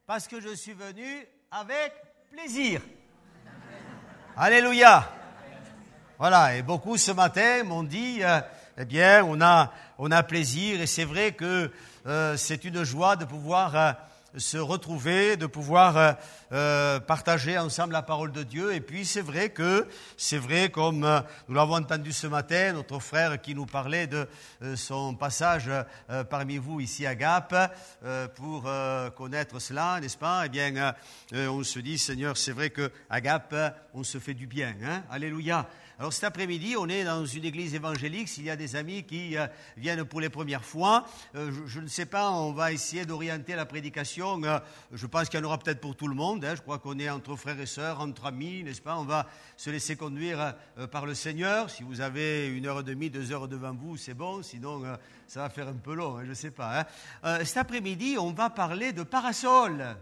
parce que je suis venu avec plaisir. Alléluia. Voilà, et beaucoup ce matin m'ont dit, eh bien, on a plaisir, et c'est vrai que c'est une joie de pouvoir se retrouver, de pouvoir partager ensemble la parole de Dieu. Et puis c'est vrai, comme nous l'avons entendu ce matin, notre frère qui nous parlait de son passage parmi vous ici à Gap, pour connaître cela, n'est-ce pas? Eh bien, on se dit, Seigneur, c'est vrai qu'à Gap, on se fait du bien, hein? Alléluia. Alors cet après-midi, on est dans une église évangélique. S'il y a des amis qui viennent pour les premières fois, je ne sais pas, on va essayer d'orienter la prédication. Je pense qu'il y en aura peut-être pour tout le monde. Je crois qu'on est entre frères et sœurs, entre amis, n'est-ce pas? On va se laisser conduire par le Seigneur. Si vous avez 1h30, 2 heures devant vous, c'est bon. Sinon, ça va faire un peu long, je ne sais pas. Cet après-midi, on va parler de parasol.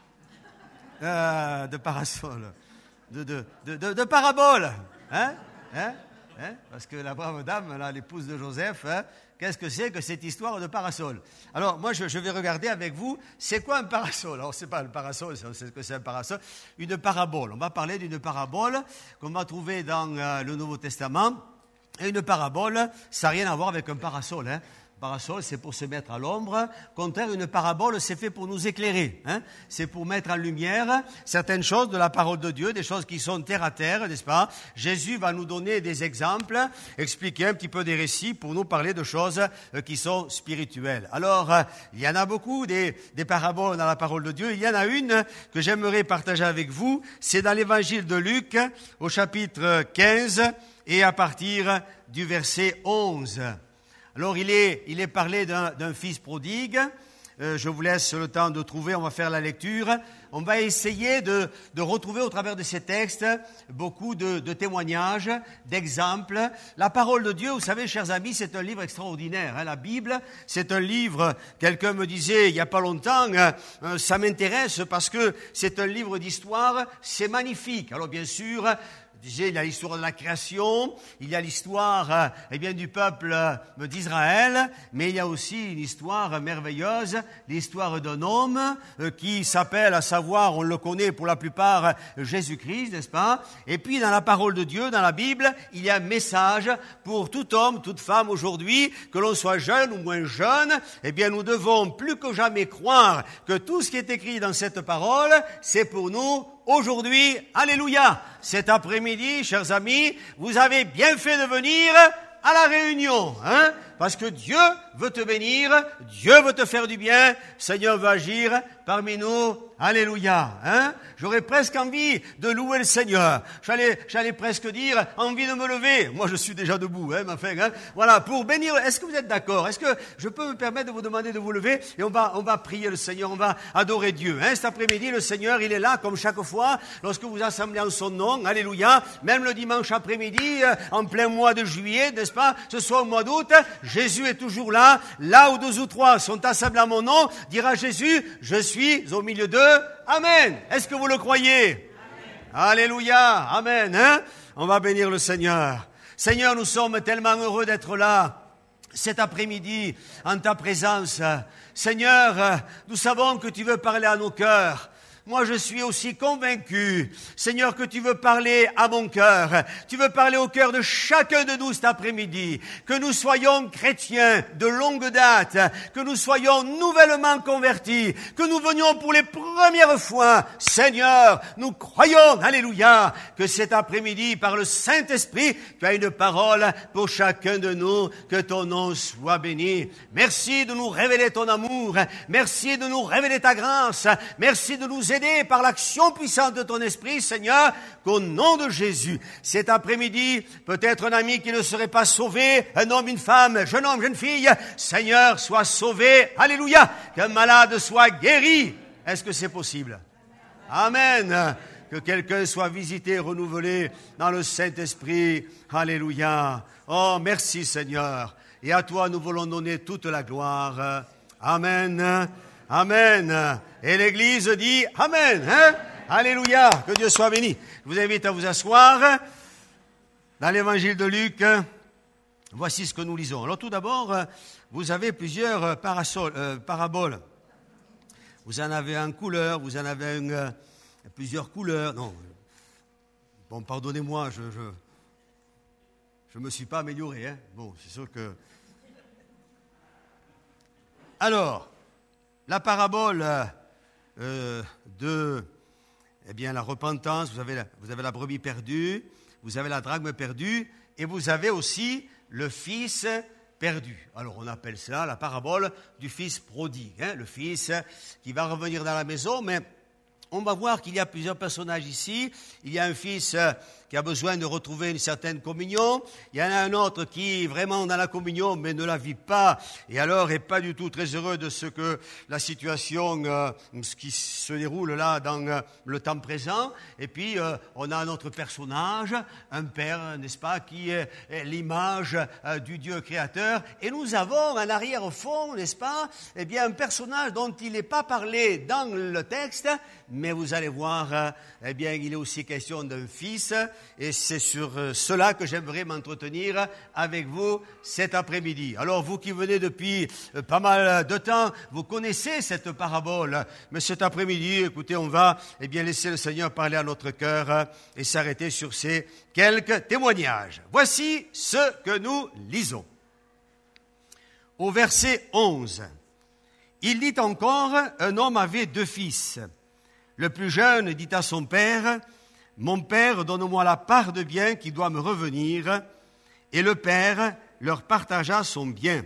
De parasol. De parabole. Parce que la brave dame, là, l'épouse de Joseph, qu'est-ce que c'est que cette histoire de parasol? Alors, moi, je vais regarder avec vous, c'est quoi un parasol? Alors, c'est pas un parasol, on sait ce que c'est un parasol. Une parabole. On va parler d'une parabole qu'on va trouver dans le Nouveau Testament. Et une parabole, ça n'a rien à voir avec un parasol, hein. Parasol, c'est pour se mettre à l'ombre. Contraire, une parabole, c'est fait pour nous éclairer. C'est pour mettre en lumière certaines choses de la parole de Dieu, des choses qui sont terre à terre, n'est-ce pas? Jésus va nous donner des exemples, expliquer un petit peu des récits pour nous parler de choses qui sont spirituelles. Alors, il y en a beaucoup des paraboles dans la parole de Dieu. Il y en a une que j'aimerais partager avec vous. C'est dans l'évangile de Luc, au chapitre 15 et à partir du verset 11. Alors, il est parlé d'un fils prodigue. Je vous laisse le temps de trouver, on va faire la lecture. On va essayer de retrouver au travers de ces textes beaucoup de témoignages, d'exemples. La parole de Dieu, vous savez, chers amis, c'est un livre extraordinaire. La Bible, c'est un livre, quelqu'un me disait il n'y a pas longtemps, ça m'intéresse parce que c'est un livre d'histoire, c'est magnifique. Alors, bien sûr, il y a l'histoire de la création, il y a l'histoire du peuple d'Israël, mais il y a aussi une histoire merveilleuse, l'histoire d'un homme qui s'appelle, à savoir, on le connaît pour la plupart, Jésus-Christ, n'est-ce pas? Et puis dans la parole de Dieu, dans la Bible, il y a un message pour tout homme, toute femme aujourd'hui, que l'on soit jeune ou moins jeune, eh bien nous devons plus que jamais croire que tout ce qui est écrit dans cette parole, c'est pour nous aujourd'hui. Alléluia! Cet après-midi, chers amis, vous avez bien fait de venir à la réunion, parce que Dieu veut te bénir, Dieu veut te faire du bien, Seigneur veut agir parmi nous. Alléluia, J'aurais presque envie de louer le Seigneur. J'allais presque dire, envie de me lever. Moi, je suis déjà debout, Voilà, pour bénir. Est-ce que vous êtes d'accord? Est-ce que je peux me permettre de vous demander de vous lever? Et on va prier le Seigneur, on va adorer Dieu, Cet après-midi, le Seigneur, il est là, comme chaque fois, lorsque vous assemblez en son nom. Alléluia. Même le dimanche après-midi, en plein mois de juillet, n'est-ce pas? Ce soit au mois d'août, Jésus est toujours là. Là où 2 ou 3 sont assemblés à mon nom, dira Jésus, je suis au milieu d'eux. Amen. Est-ce que vous le croyez? Amen. Alléluia. Amen. On va bénir le Seigneur. Seigneur, nous sommes tellement heureux d'être là cet après-midi en ta présence. Seigneur, nous savons que tu veux parler à nos cœurs. Moi, je suis aussi convaincu, Seigneur, que tu veux parler à mon cœur. Tu veux parler au cœur de chacun de nous cet après-midi. Que nous soyons chrétiens de longue date. Que nous soyons nouvellement convertis. Que nous venions pour les premières fois. Seigneur, nous croyons, alléluia, que cet après-midi, par le Saint-Esprit, tu as une parole pour chacun de nous. Que ton nom soit béni. Merci de nous révéler ton amour. Merci de nous révéler ta grâce. Merci de nous aider par l'action puissante de ton esprit, Seigneur, qu'au nom de Jésus, cet après-midi, peut-être un ami qui ne serait pas sauvé, un homme, une femme, jeune homme, jeune fille, Seigneur, sois sauvé, alléluia, qu'un malade soit guéri. Est-ce que c'est possible? Amen. Que quelqu'un soit visité, renouvelé dans le Saint-Esprit, alléluia. Oh, merci Seigneur. Et à toi, nous voulons donner toute la gloire. Amen. Amen. Et l'Église dit Amen. Alléluia. Que Dieu soit béni. Je vous invite à vous asseoir. Dans l'Évangile de Luc, voici ce que nous lisons. Alors tout d'abord, vous avez plusieurs paraboles. vous en avez en couleur, vous en avez plusieurs couleurs. Non, bon, pardonnez-moi, je me suis pas amélioré. Hein. Bon, c'est sûr que... Alors, la parabole de la repentance, vous avez la brebis perdue, vous avez la drachme perdue, et vous avez aussi le fils perdu. Alors on appelle cela la parabole du fils prodigue, hein, le fils qui va revenir dans la maison, mais on va voir qu'il y a plusieurs personnages ici. Il y a un fils qui a besoin de retrouver une certaine communion. Il y en a un autre qui est vraiment dans la communion mais ne la vit pas et alors n'est pas du tout très heureux de ce que la situation ce qui se déroule là dans le temps présent. Et puis on a un autre personnage, un père, n'est-ce pas, qui est l'image du Dieu créateur. Et nous avons en arrière-fond, n'est-ce pas, eh bien un personnage dont il n'est pas parlé dans le texte, mais vous allez voir, eh bien, il est aussi question d'un fils, et c'est sur cela que j'aimerais m'entretenir avec vous cet après-midi. Alors, vous qui venez depuis pas mal de temps, vous connaissez cette parabole, mais cet après-midi, écoutez, on va, eh bien, laisser le Seigneur parler à notre cœur et s'arrêter sur ces quelques témoignages. Voici ce que nous lisons. Au verset 11, il dit encore, un homme avait 2 fils. Le plus jeune dit à son père, « Mon père, donne-moi la part de bien qui doit me revenir. » Et le père leur partagea son bien.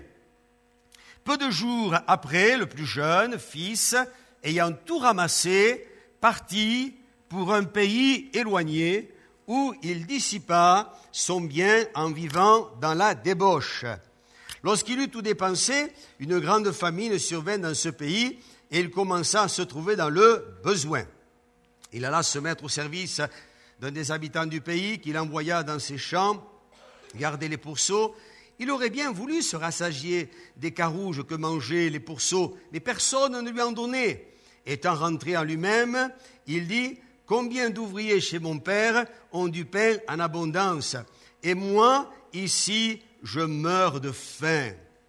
Peu de jours après, le plus jeune fils, ayant tout ramassé, partit pour un pays éloigné où il dissipa son bien en vivant dans la débauche. Lorsqu'il eut tout dépensé, une grande famine survint dans ce pays, et il commença à se trouver dans le besoin. Il alla se mettre au service d'un des habitants du pays qu'il envoya dans ses champs garder les pourceaux. Il aurait bien voulu se rassasier des carouges que mangeaient les pourceaux, mais personne ne lui en donnait. Étant rentré en lui-même, il dit « Combien d'ouvriers chez mon père ont du pain en abondance, et moi, ici, je meurs de faim.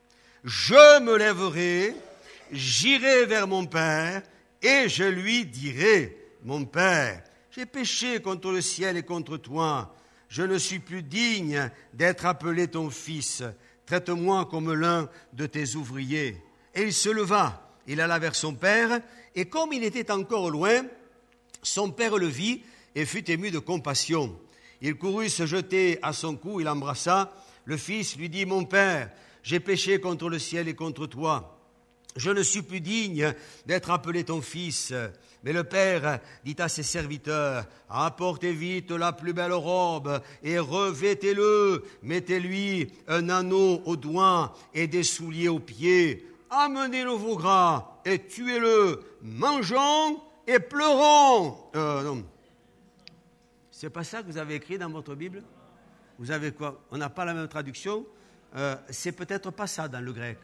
Je me lèverai, j'irai vers mon père et je lui dirai, mon père, j'ai péché contre le ciel et contre toi. Je ne suis plus digne d'être appelé ton fils. Traite-moi comme l'un de tes ouvriers. Et il se leva, il alla vers son père, et comme il était encore loin, son père le vit et fut ému de compassion. Il courut se jeter à son cou, il l'embrassa. Le fils lui dit, mon père, j'ai péché contre le ciel et contre toi. Je ne suis plus digne d'être appelé ton fils. Mais le père dit à ses serviteurs, apportez vite la plus belle robe et revêtez-le, mettez-lui un anneau au doigt et des souliers aux pieds. Amenez le veau gras et tuez-le, mangeons et pleurons. Non. C'est pas ça que vous avez écrit dans votre Bible? Vous avez quoi? On n'a pas la même traduction. C'est peut-être pas ça dans le grec.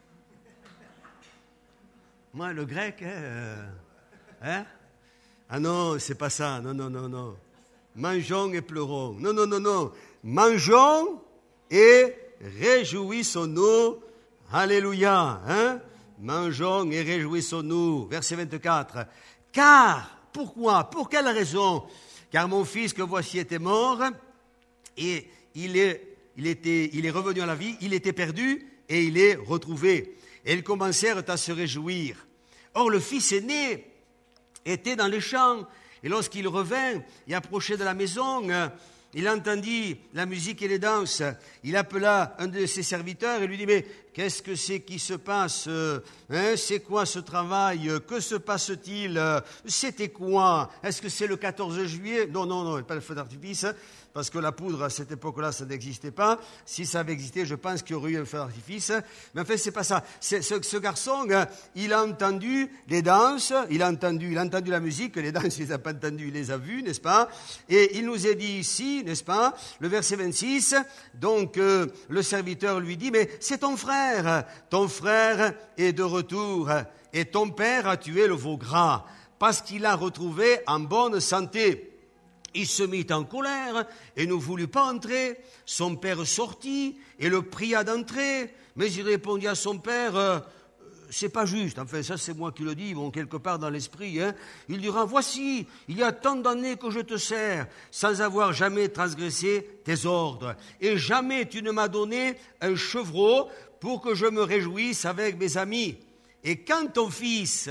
Moi, le grec, hein? Ah non, c'est pas ça. Non. Mangeons et pleurons. Non. Mangeons et réjouissons-nous. Alléluia. Hein? Mangeons et réjouissons-nous. Verset 24. Car, pourquoi? Pour quelle raison? Car mon fils que voici était mort et il est revenu à la vie, il était perdu et il est retrouvé. Et ils commencèrent à se réjouir. Or, le fils aîné était dans les champs. Et lorsqu'il revint et approchait de la maison, il entendit la musique et les danses. Il appela un de ses serviteurs et lui dit, mais qu'est-ce que c'est qui se passe? C'est quoi ce travail? Que se passe-t-il? C'était quoi? Est-ce que c'est le 14 juillet? Non, pas le feu d'artifice. Parce que la poudre, à cette époque-là, ça n'existait pas. Si ça avait existé, je pense qu'il y aurait eu un feu d'artifice. Mais en fait, c'est pas ça. Ce garçon, il a entendu les danses, il a entendu la musique, les danses, il les a pas entendues, il les a vues, n'est-ce pas? Et il nous est dit ici, n'est-ce pas, le verset 26, donc le serviteur lui dit, mais c'est ton frère est de retour, et ton père a tué le veau gras, parce qu'il l'a retrouvé en bonne santé. Il se mit en colère et ne voulut pas entrer. Son père sortit et le pria d'entrer. Mais il répondit à son père, c'est pas juste, enfin ça c'est moi qui le dis, bon, quelque part dans l'esprit, hein. Il dira, voici, il y a tant d'années que je te sers, sans avoir jamais transgressé tes ordres, et jamais tu ne m'as donné un chevreau pour que je me réjouisse avec mes amis. Et quand ton fils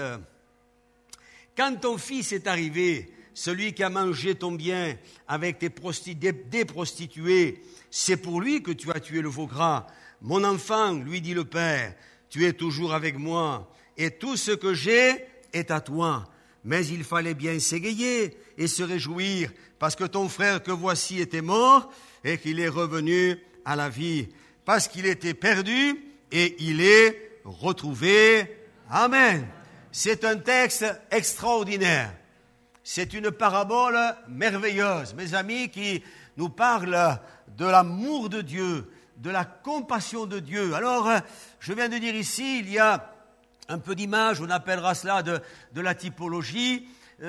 est arrivé, celui qui a mangé ton bien avec des prostituées, c'est pour lui que tu as tué le veau gras. Mon enfant, lui dit le père, tu es toujours avec moi, et tout ce que j'ai est à toi. Mais il fallait bien s'égayer et se réjouir, parce que ton frère que voici était mort, et qu'il est revenu à la vie, parce qu'il était perdu, et il est retrouvé. Amen. C'est un texte extraordinaire. C'est une parabole merveilleuse, mes amis, qui nous parle de l'amour de Dieu, de la compassion de Dieu. Alors, je viens de dire ici, il y a un peu d'image, on appellera cela de la typologie.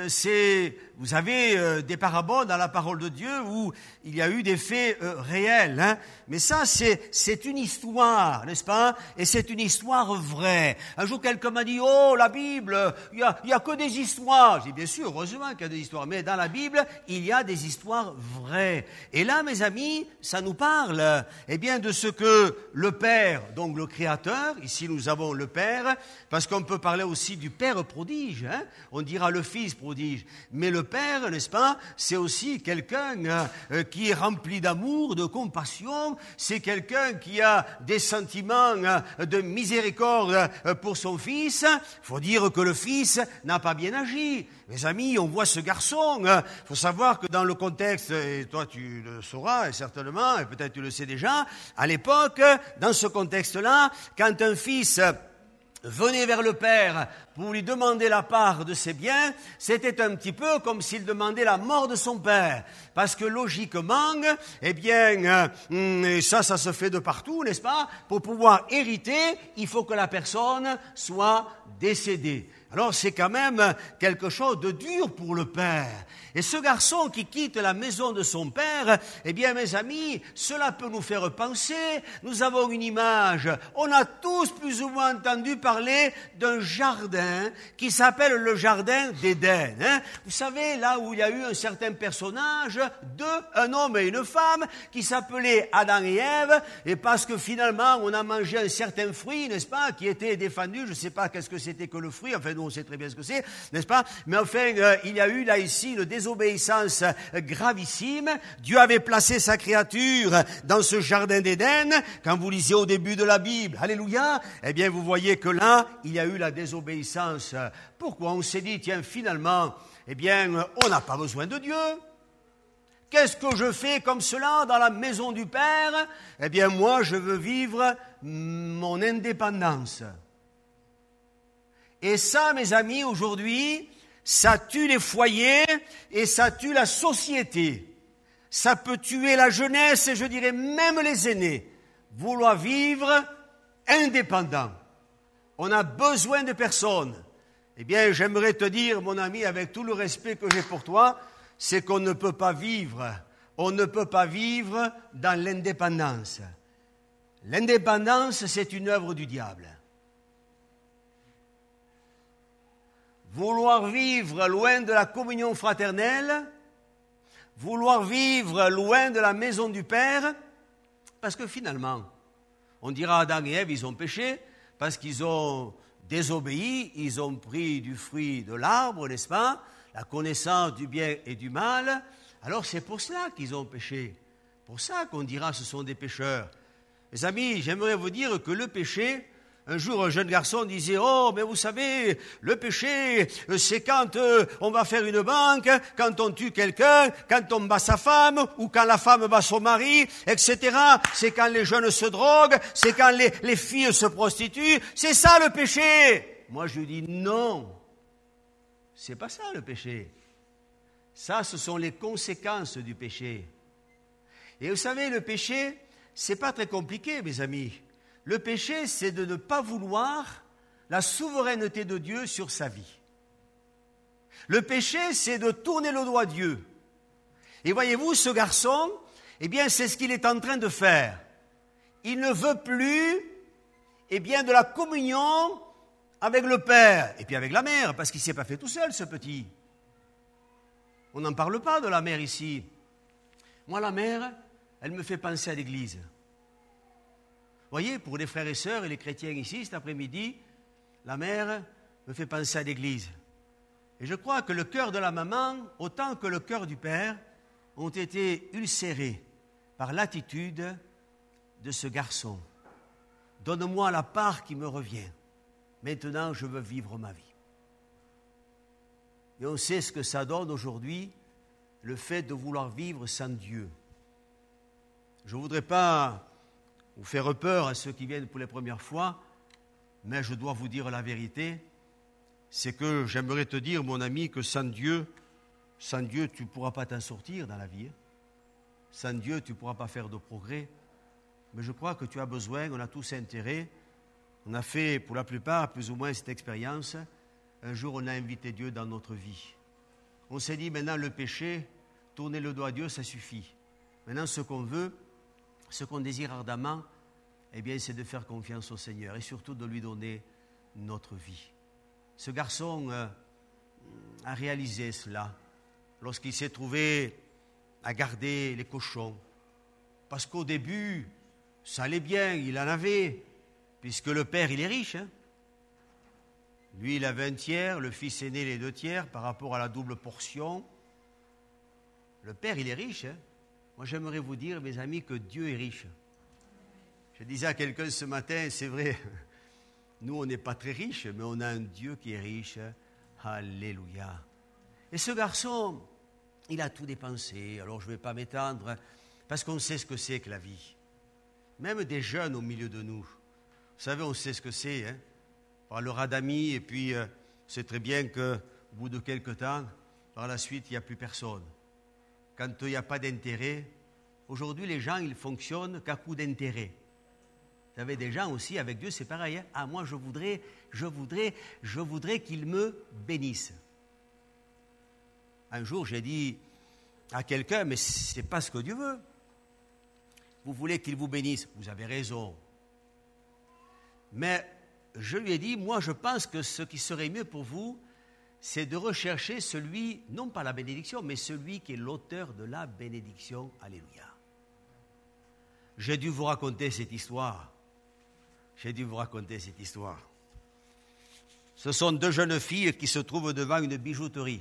Vous avez des paraboles dans la parole de Dieu où il y a eu des faits réels, hein. Mais ça, c'est une histoire, n'est-ce pas? Et c'est une histoire vraie. Un jour, quelqu'un m'a dit, oh, la Bible, il y a que des histoires. J'ai dit, bien sûr, heureusement qu'il y a des histoires, mais dans la Bible, il y a des histoires vraies. Et là, mes amis, ça nous parle, eh bien, de ce que le Père, donc le Créateur, ici nous avons le Père, parce qu'on peut parler aussi du Père prodige, hein. On dira le Fils prodige. Mais le Père, n'est-ce pas, c'est aussi quelqu'un qui est rempli d'amour, de compassion, c'est quelqu'un qui a des sentiments de miséricorde pour son Fils. Il faut dire que le Fils n'a pas bien agi. Mes amis, on voit ce garçon. Il faut savoir que dans le contexte, et toi tu le sauras et certainement, et peut-être tu le sais déjà, à l'époque, dans ce contexte-là, quand un fils venait vers le père pour lui demander la part de ses biens, c'était un petit peu comme s'il demandait la mort de son père. Parce que logiquement, eh bien, ça se fait de partout, n'est-ce pas? Pour pouvoir hériter, il faut que la personne soit décédée. Alors c'est quand même quelque chose de dur pour le père. Et ce garçon qui quitte la maison de son père, eh bien mes amis, cela peut nous faire penser, nous avons une image, on a tous plus ou moins entendu parler d'un jardin qui s'appelle le jardin d'Éden. Hein. Vous savez, là où il y a eu un certain personnage, un homme et une femme, qui s'appelaient Adam et Ève, et parce que finalement on a mangé un certain fruit, n'est-ce pas, qui était défendu, je ne sais pas qu'est-ce que c'était que le fruit, enfin nous on sait très bien ce que c'est, n'est-ce pas, mais enfin il y a eu là ici une désobéissance gravissime. Dieu avait placé sa créature dans ce jardin d'Éden. Quand vous lisez au début de la Bible, alléluia, eh bien vous voyez que là, il y a eu la désobéissance. Pourquoi? On s'est dit, tiens, finalement, eh bien, on n'a pas besoin de Dieu. Qu'est-ce que je fais comme cela dans la maison du Père? Eh bien, moi, je veux vivre mon indépendance. Et ça, mes amis, aujourd'hui, ça tue les foyers et ça tue la société. Ça peut tuer la jeunesse et je dirais même les aînés. Vouloir vivre indépendant. On a besoin de personne. Eh bien, j'aimerais te dire, mon ami, avec tout le respect que j'ai pour toi, c'est qu'on ne peut pas vivre. On ne peut pas vivre dans l'indépendance. L'indépendance, c'est une œuvre du diable. Vouloir vivre loin de la communion fraternelle, vouloir vivre loin de la maison du Père, parce que finalement, on dira Adam et Ève, ils ont péché, parce qu'ils ont désobéi, ils ont pris du fruit de l'arbre, n'est-ce pas? La connaissance du bien et du mal. Alors c'est pour cela qu'ils ont péché. Pour ça qu'on dira ce sont des pécheurs. Mes amis, j'aimerais vous dire que le péché, un jour, un jeune garçon disait « Oh, mais vous savez, le péché, c'est quand on va faire une banque, quand on tue quelqu'un, quand on bat sa femme, ou quand la femme bat son mari, etc. C'est quand les jeunes se droguent, c'est quand les filles se prostituent. C'est ça le péché !» Moi, je lui dis « Non, c'est pas ça le péché. Ça, ce sont les conséquences du péché. » Et vous savez, le péché, c'est pas très compliqué, mes amis. Le péché, c'est de ne pas vouloir la souveraineté de Dieu sur sa vie. Le péché, c'est de tourner le dos à Dieu. Et voyez-vous, ce garçon, eh bien, c'est ce qu'il est en train de faire. Il ne veut plus, eh bien, de la communion avec le père, et puis avec la mère, parce qu'il ne s'est pas fait tout seul, ce petit. On n'en parle pas de la mère ici. Moi, la mère, elle me fait penser à l'église. Vous voyez, pour les frères et sœurs et les chrétiens ici, cet après-midi, la mère me fait penser à l'église. Et je crois que le cœur de la maman, autant que le cœur du père, ont été ulcérés par l'attitude de ce garçon. Donne-moi la part qui me revient. Maintenant, je veux vivre ma vie. Et on sait ce que ça donne aujourd'hui, le fait de vouloir vivre sans Dieu. Je ne voudrais pas vous faire peur à ceux qui viennent pour les premières fois, mais je dois vous dire la vérité, c'est que j'aimerais te dire, mon ami, que sans Dieu, tu ne pourras pas t'en sortir dans la vie. Sans Dieu, tu ne pourras pas faire de progrès. Mais je crois que tu as besoin, on a tous intérêt. On a fait, pour la plupart, plus ou moins cette expérience. Un jour, on a invité Dieu dans notre vie. On s'est dit, maintenant, le péché, tourner le doigt à Dieu, ça suffit. Maintenant, ce qu'on veut, ce qu'on désire ardemment, eh bien, c'est de faire confiance au Seigneur et surtout de lui donner notre vie. Ce garçon a réalisé cela lorsqu'il s'est trouvé à garder les cochons. Parce qu'au début, ça allait bien, il en avait, puisque le père, il est riche. Lui, il avait un tiers, le fils aîné, les 2 tiers, par rapport à la double portion. Le père, il est riche. Moi, j'aimerais vous dire, mes amis, que Dieu est riche. Je disais à quelqu'un ce matin, c'est vrai, nous, on n'est pas très riches, mais on a un Dieu qui est riche. Alléluia. Et ce garçon, il a tout dépensé. Alors, je ne vais pas m'étendre, parce qu'on sait ce que c'est que la vie. Même des jeunes au milieu de nous. Vous savez, on sait ce que c'est. On parlera d'amis, et puis c'est très bien qu'au bout de quelques temps, par la suite, il n'y a plus personne. Quand il n'y a pas d'intérêt, aujourd'hui, les gens, ils fonctionnent qu'à coup d'intérêt. Vous savez, des gens aussi, avec Dieu, c'est pareil. Ah, moi, je voudrais qu'il me bénisse. Un jour, j'ai dit à quelqu'un, mais ce n'est pas ce que Dieu veut. Vous voulez qu'il vous bénisse, vous avez raison. Mais je lui ai dit, moi, je pense que ce qui serait mieux pour vous, c'est de rechercher celui, non pas la bénédiction, mais celui qui est l'auteur de la bénédiction. Alléluia. J'ai dû vous raconter cette histoire. Ce sont 2 jeunes filles qui se trouvent devant une bijouterie.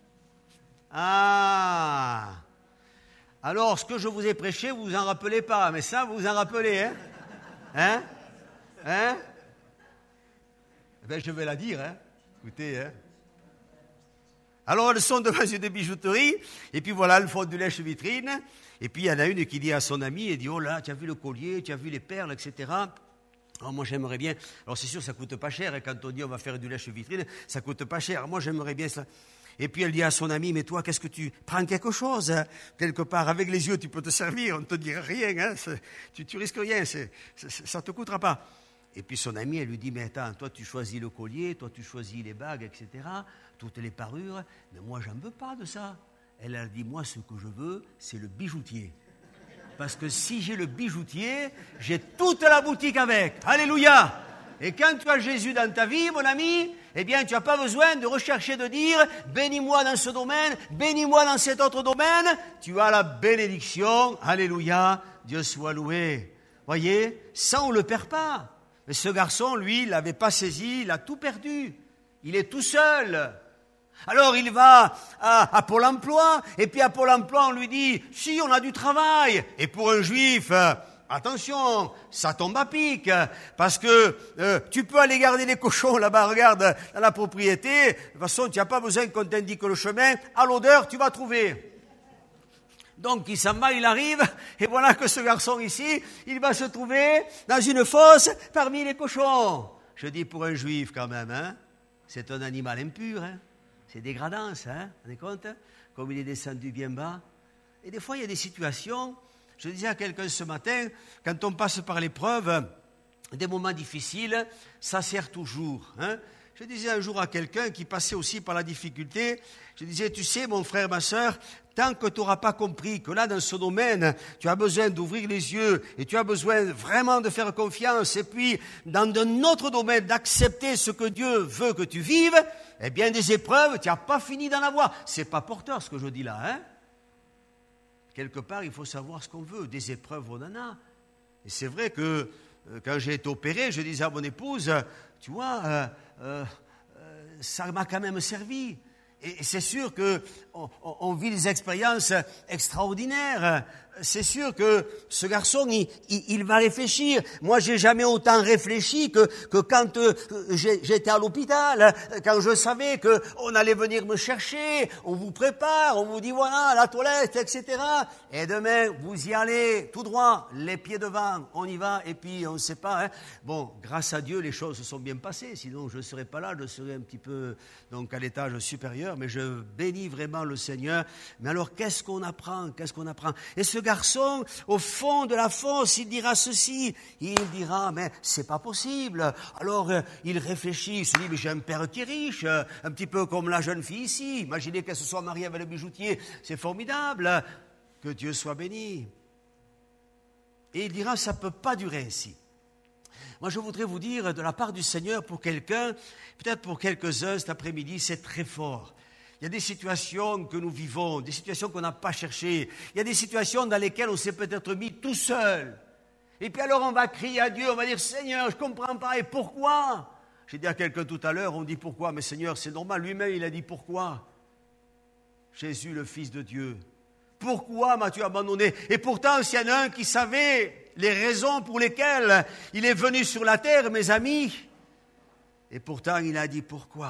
Ah! Alors, ce que je vous ai prêché, vous vous en rappelez pas, mais ça, vous vous en rappelez, hein? Eh bien, je vais la dire, Écoutez, Alors, elles sont devant une bijouterie, et puis voilà, elles font du lèche-vitrine, et puis il y en a une qui dit à son ami, elle dit, oh là, tu as vu le collier, tu as vu les perles, etc. Oh, moi, j'aimerais bien. Alors, c'est sûr, ça coûte pas cher, quand on dit on va faire du lèche-vitrine, ça coûte pas cher. Moi, j'aimerais bien ça. Et puis elle dit à son ami, mais toi, qu'est-ce que tu prends quelque chose, quelque part, avec les yeux, tu peux te servir, on ne te dira rien, tu risques rien, ça ne te coûtera pas. Et puis son ami, elle lui dit, mais attends, toi tu choisis le collier, toi tu choisis les bagues, etc., toutes les parures, mais moi j'en veux pas de ça. Elle a dit, moi ce que je veux, c'est le bijoutier. Parce que si j'ai le bijoutier, j'ai toute la boutique avec. Alléluia! Et quand tu as Jésus dans ta vie, mon ami, eh bien, tu n'as pas besoin de rechercher, de dire, bénis-moi dans ce domaine, bénis-moi dans cet autre domaine. Tu as la bénédiction. Alléluia. Dieu soit loué. Voyez, ça, on ne le perd pas. Mais ce garçon, lui, il ne l'avait pas saisi, il a tout perdu. Il est tout seul. Alors, il va à Pôle emploi, et puis à Pôle emploi, on lui dit, si, on a du travail. Et pour un juif, attention, ça tombe à pic, parce que tu peux aller garder les cochons là-bas, regarde, dans la propriété. De toute façon, tu n'as pas besoin qu'on t'indique le chemin. À l'odeur, tu vas trouver. Donc, il s'en va, il arrive, et voilà que ce garçon ici, il va se trouver dans une fosse parmi les cochons. Je dis pour un juif quand même, c'est un animal impur, c'est dégradant ça, vous vous rendez compte, comme il est descendu bien bas. Et des fois, il y a des situations, je disais à quelqu'un ce matin, quand on passe par l'épreuve, des moments difficiles, ça sert toujours. Je disais un jour à quelqu'un qui passait aussi par la difficulté, je disais, tu sais, mon frère, ma sœur, tant que tu n'auras pas compris que là, dans ce domaine, tu as besoin d'ouvrir les yeux et tu as besoin vraiment de faire confiance et puis, dans un autre domaine, d'accepter ce que Dieu veut que tu vives, eh bien, des épreuves, tu n'as pas fini d'en avoir. C'est pas porteur ce que je dis là, hein. Quelque part, il faut savoir ce qu'on veut. Des épreuves, on en a. Et c'est vrai que quand j'ai été opéré, je disais à mon épouse, tu vois, ça m'a quand même servi. Et c'est sûr qu'on vit des expériences extraordinaires. C'est sûr que ce garçon, il va réfléchir. Moi, j'ai jamais autant réfléchi que quand j'étais à l'hôpital, quand je savais qu'on allait venir me chercher, on vous prépare, on vous dit voilà, la toilette, etc. Et demain, vous y allez, tout droit, les pieds devant, on y va, et puis on ne sait pas. Hein. Bon, grâce à Dieu, les choses se sont bien passées, sinon je ne serais pas là, je serais un petit peu donc à l'étage supérieur, mais je bénis vraiment le Seigneur. Mais alors, qu'est-ce qu'on apprend? Et ce garçon, au fond de la fosse, il dira ceci, il dira, mais c'est pas possible. Alors, il réfléchit, il se dit, mais j'ai un père qui est riche, un petit peu comme la jeune fille ici. Imaginez qu'elle se soit mariée avec le bijoutier, c'est formidable, que Dieu soit béni. Et il dira, ça ne peut pas durer ainsi. Moi, je voudrais vous dire, de la part du Seigneur, pour quelqu'un, peut-être pour quelques-uns cet après-midi, c'est très fort. Il y a des situations que nous vivons, des situations qu'on n'a pas cherchées. Il y a des situations dans lesquelles on s'est peut-être mis tout seul. Et puis alors on va crier à Dieu, on va dire, Seigneur, je ne comprends pas, et pourquoi? J'ai dit à quelqu'un tout à l'heure, on dit pourquoi, mais Seigneur, c'est normal, lui-même il a dit pourquoi? Jésus, le Fils de Dieu. Pourquoi m'as-tu abandonné? Et pourtant, s'il y en a un qui savait les raisons pour lesquelles il est venu sur la terre, mes amis, et pourtant il a dit pourquoi?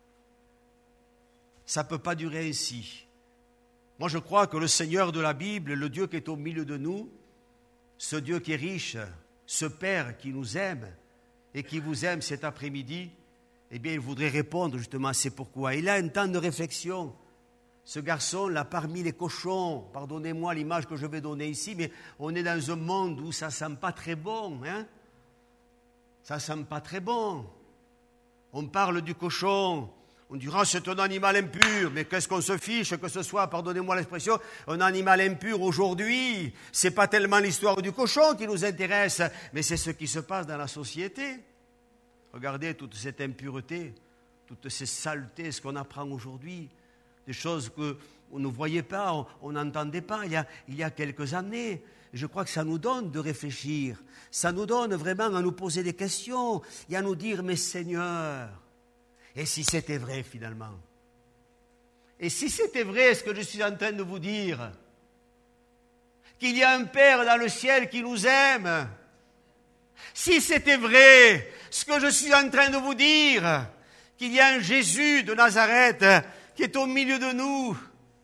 Ça ne peut pas durer ainsi. Moi, je crois que le Seigneur de la Bible, le Dieu qui est au milieu de nous, ce Dieu qui est riche, ce Père qui nous aime et qui vous aime cet après-midi, eh bien, il voudrait répondre justement à c'est pourquoi. Il a un temps de réflexion. Ce garçon, là, parmi les cochons, pardonnez-moi l'image que je vais donner ici, mais on est dans un monde où ça ne sent pas très bon, hein? Ça ne sent pas très bon. On parle du cochon. On dira, c'est un animal impur, mais qu'est-ce qu'on se fiche que ce soit, pardonnez-moi l'expression, un animal impur aujourd'hui. C'est pas tellement l'histoire du cochon qui nous intéresse, mais c'est ce qui se passe dans la société. Regardez toute cette impureté, toutes ces saletés, ce qu'on apprend aujourd'hui, des choses qu'on ne voyait pas, on n'entendait pas il y a quelques années. Je crois que ça nous donne de réfléchir, ça nous donne vraiment à nous poser des questions et à nous dire, mais Seigneur, et si c'était vrai finalement? Et si c'était vrai ce que je suis en train de vous dire? Qu'il y a un Père dans le ciel qui nous aime? Si c'était vrai ce que je suis en train de vous dire, qu'il y a un Jésus de Nazareth qui est au milieu de nous,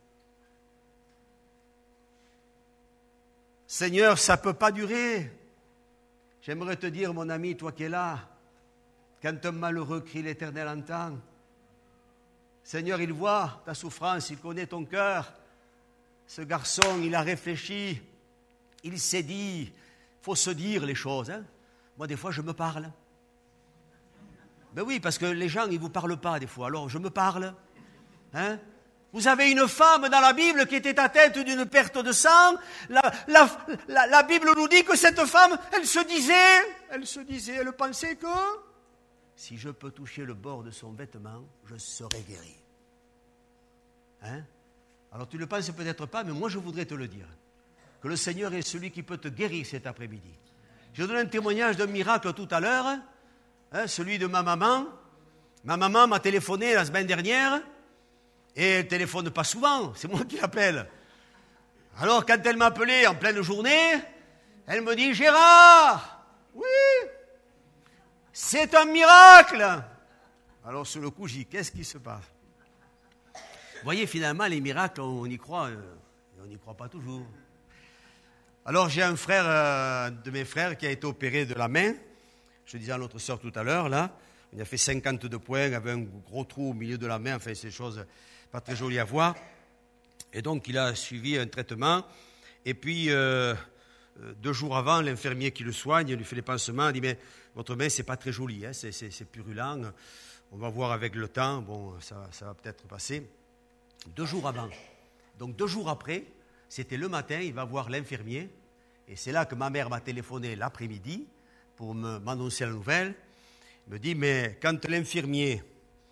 Seigneur, ça ne peut pas durer. J'aimerais te dire, mon ami, toi qui es là, quand un malheureux crie, l'Éternel entend. Seigneur, il voit ta souffrance, il connaît ton cœur. Ce garçon, il a réfléchi, il s'est dit, il faut se dire les choses. Hein. Moi, des fois, je me parle. Ben oui, parce que les gens, ils ne vous parlent pas des fois, alors je me parle. Hein. Vous avez une femme dans la Bible qui était atteinte d'une perte de sang. La Bible nous dit que cette femme, elle se disait, elle pensait que si je peux toucher le bord de son vêtement, je serai guéri. Hein? Alors tu ne le penses peut-être pas, mais moi je voudrais te le dire. Que le Seigneur est celui qui peut te guérir cet après-midi. Je donne un témoignage d'un miracle tout à l'heure, hein, celui de ma maman. Ma maman m'a téléphoné la semaine dernière, et elle ne téléphone pas souvent, c'est moi qui l'appelle. Alors quand elle m'a appelé en pleine journée, elle me dit « Gérard, oui, c'est un miracle !» Alors sur le coup, j'ai dit « Qu'est-ce qui se passe ?» Vous voyez, finalement, les miracles, on y croit, et on n'y croit pas toujours. Alors j'ai un frère, de mes frères, qui a été opéré de la main. Je disais à notre sœur tout à l'heure, là, il a fait 52 points, il avait un gros trou au milieu de la main, enfin, c'est des choses pas très jolies à voir. Et donc, il a suivi un traitement. Et puis, 2 jours avant, l'infirmier qui le soigne, lui fait les pansements, dit « Mais votre main, c'est pas très joli, hein, c'est purulent. On va voir avec le temps, bon, ça va peut-être passer. 2 jours avant. Donc 2 jours après, c'était le matin, il va voir l'infirmier. Et c'est là que ma mère m'a téléphoné l'après-midi pour m'annoncer la nouvelle. Il me dit, mais quand l'infirmier,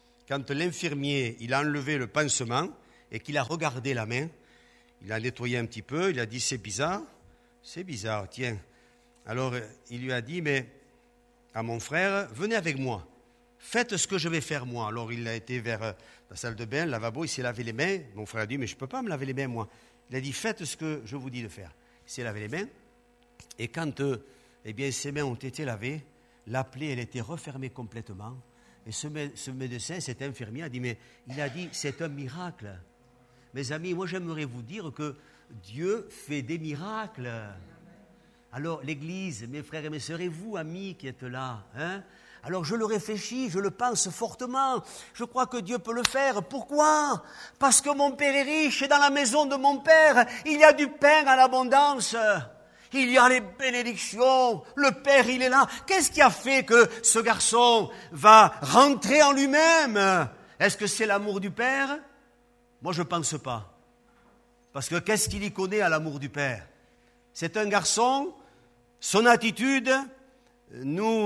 il a enlevé le pansement et qu'il a regardé la main, il a nettoyé un petit peu, il a dit, c'est bizarre, tiens. Alors, il lui a dit, mais à mon frère, venez avec moi, faites ce que je vais faire moi. Alors, il a été vers la salle de bain, le lavabo, il s'est lavé les mains. Mon frère a dit, mais je ne peux pas me laver les mains, moi. Il a dit, faites ce que je vous dis de faire. Il s'est lavé les mains, et quand ses mains ont été lavées, la plaie, elle était refermée complètement. Et ce médecin, cet infirmier, a dit, mais il a dit, c'est un miracle. Mes amis, moi j'aimerais vous dire que Dieu fait des miracles. Alors l'Église, mes frères et mes sœurs, et vous, amis qui êtes là, alors je le réfléchis, je le pense fortement. Je crois que Dieu peut le faire. Pourquoi? Parce que mon Père est riche et dans la maison de mon Père, il y a du pain en abondance. Il y a les bénédictions, le Père il est là. Qu'est-ce qui a fait que ce garçon va rentrer en lui-même? Est-ce que c'est l'amour du Père? Moi je ne pense pas. Parce que qu'est-ce qu'il y connaît à l'amour du Père? C'est un garçon, son attitude peut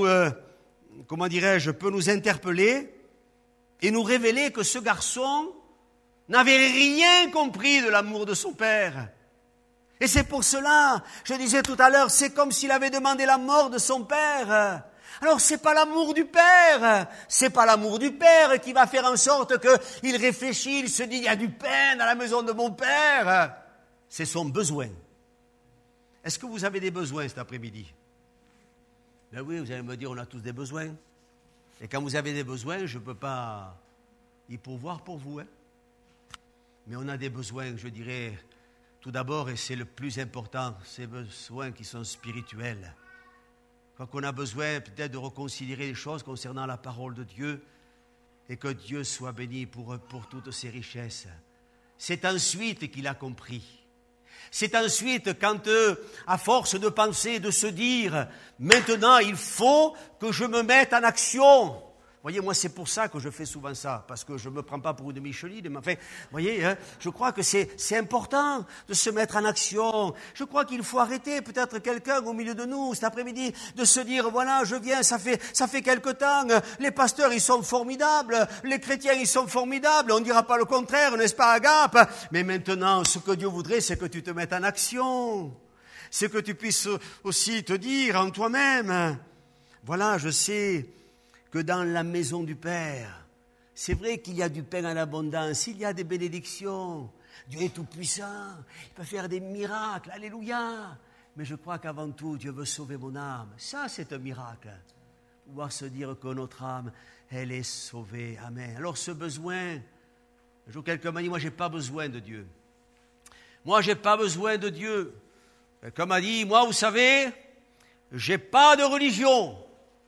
nous interpeller et nous révéler que ce garçon n'avait rien compris de l'amour de son Père. Et c'est pour cela, je disais tout à l'heure, c'est comme s'il avait demandé la mort de son père. Alors c'est pas l'amour du Père, c'est pas l'amour du Père qui va faire en sorte qu'il réfléchit, il se dit, il y a du pain dans la maison de mon Père. C'est son besoin. Est-ce que vous avez des besoins cet après-midi? Ben oui, vous allez me dire, on a tous des besoins. Et quand vous avez des besoins, je ne peux pas y pourvoir pour vous. Mais on a des besoins, je dirais, tout d'abord, et c'est le plus important, ces besoins qui sont spirituels. Quand on a besoin peut-être de reconsidérer les choses concernant la parole de Dieu, et que Dieu soit béni pour toutes ses richesses. C'est ensuite qu'il a compris. C'est ensuite quand, à force de penser, de se dire, maintenant il faut que je me mette en action. Voyez, moi c'est pour ça que je fais souvent ça, parce que je ne me prends pas pour une Micheline, mais enfin, voyez, je crois que c'est important de se mettre en action. Je crois qu'il faut arrêter peut-être quelqu'un au milieu de nous cet après-midi de se dire, voilà, je viens, ça fait quelque temps, les pasteurs ils sont formidables, les chrétiens ils sont formidables, on ne dira pas le contraire, n'est-ce pas Agape? Mais maintenant, ce que Dieu voudrait, c'est que tu te mettes en action, c'est que tu puisses aussi te dire en toi-même, voilà, je sais que dans la maison du Père, c'est vrai qu'il y a du pain en abondance, il y a des bénédictions. Dieu est tout-puissant, il peut faire des miracles, alléluia. Mais je crois qu'avant tout, Dieu veut sauver mon âme. Ça, c'est un miracle. Pouvoir se dire que notre âme, elle est sauvée. Amen. Alors ce besoin, un jour quelqu'un m'a dit, moi, je n'ai pas besoin de Dieu. Moi, je n'ai pas besoin de Dieu. Quelqu'un m'a dit, moi, vous savez, je n'ai pas de religion.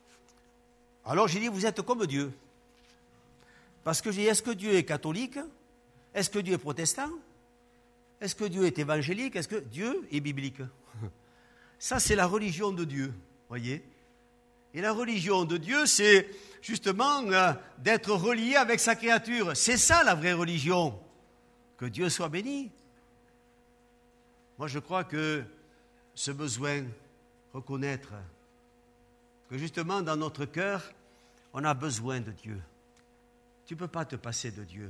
Alors j'ai dit, vous êtes comme Dieu. Parce que j'ai dit, est-ce que Dieu est catholique? Est-ce que Dieu est protestant? Est-ce que Dieu est évangélique? Est-ce que Dieu est biblique? Ça, c'est la religion de Dieu, voyez. Et la religion de Dieu, c'est justement d'être relié avec sa créature. C'est ça la vraie religion. Que Dieu soit béni. Moi, je crois que ce besoin, reconnaître que justement dans notre cœur, on a besoin de Dieu. Tu ne peux pas te passer de Dieu.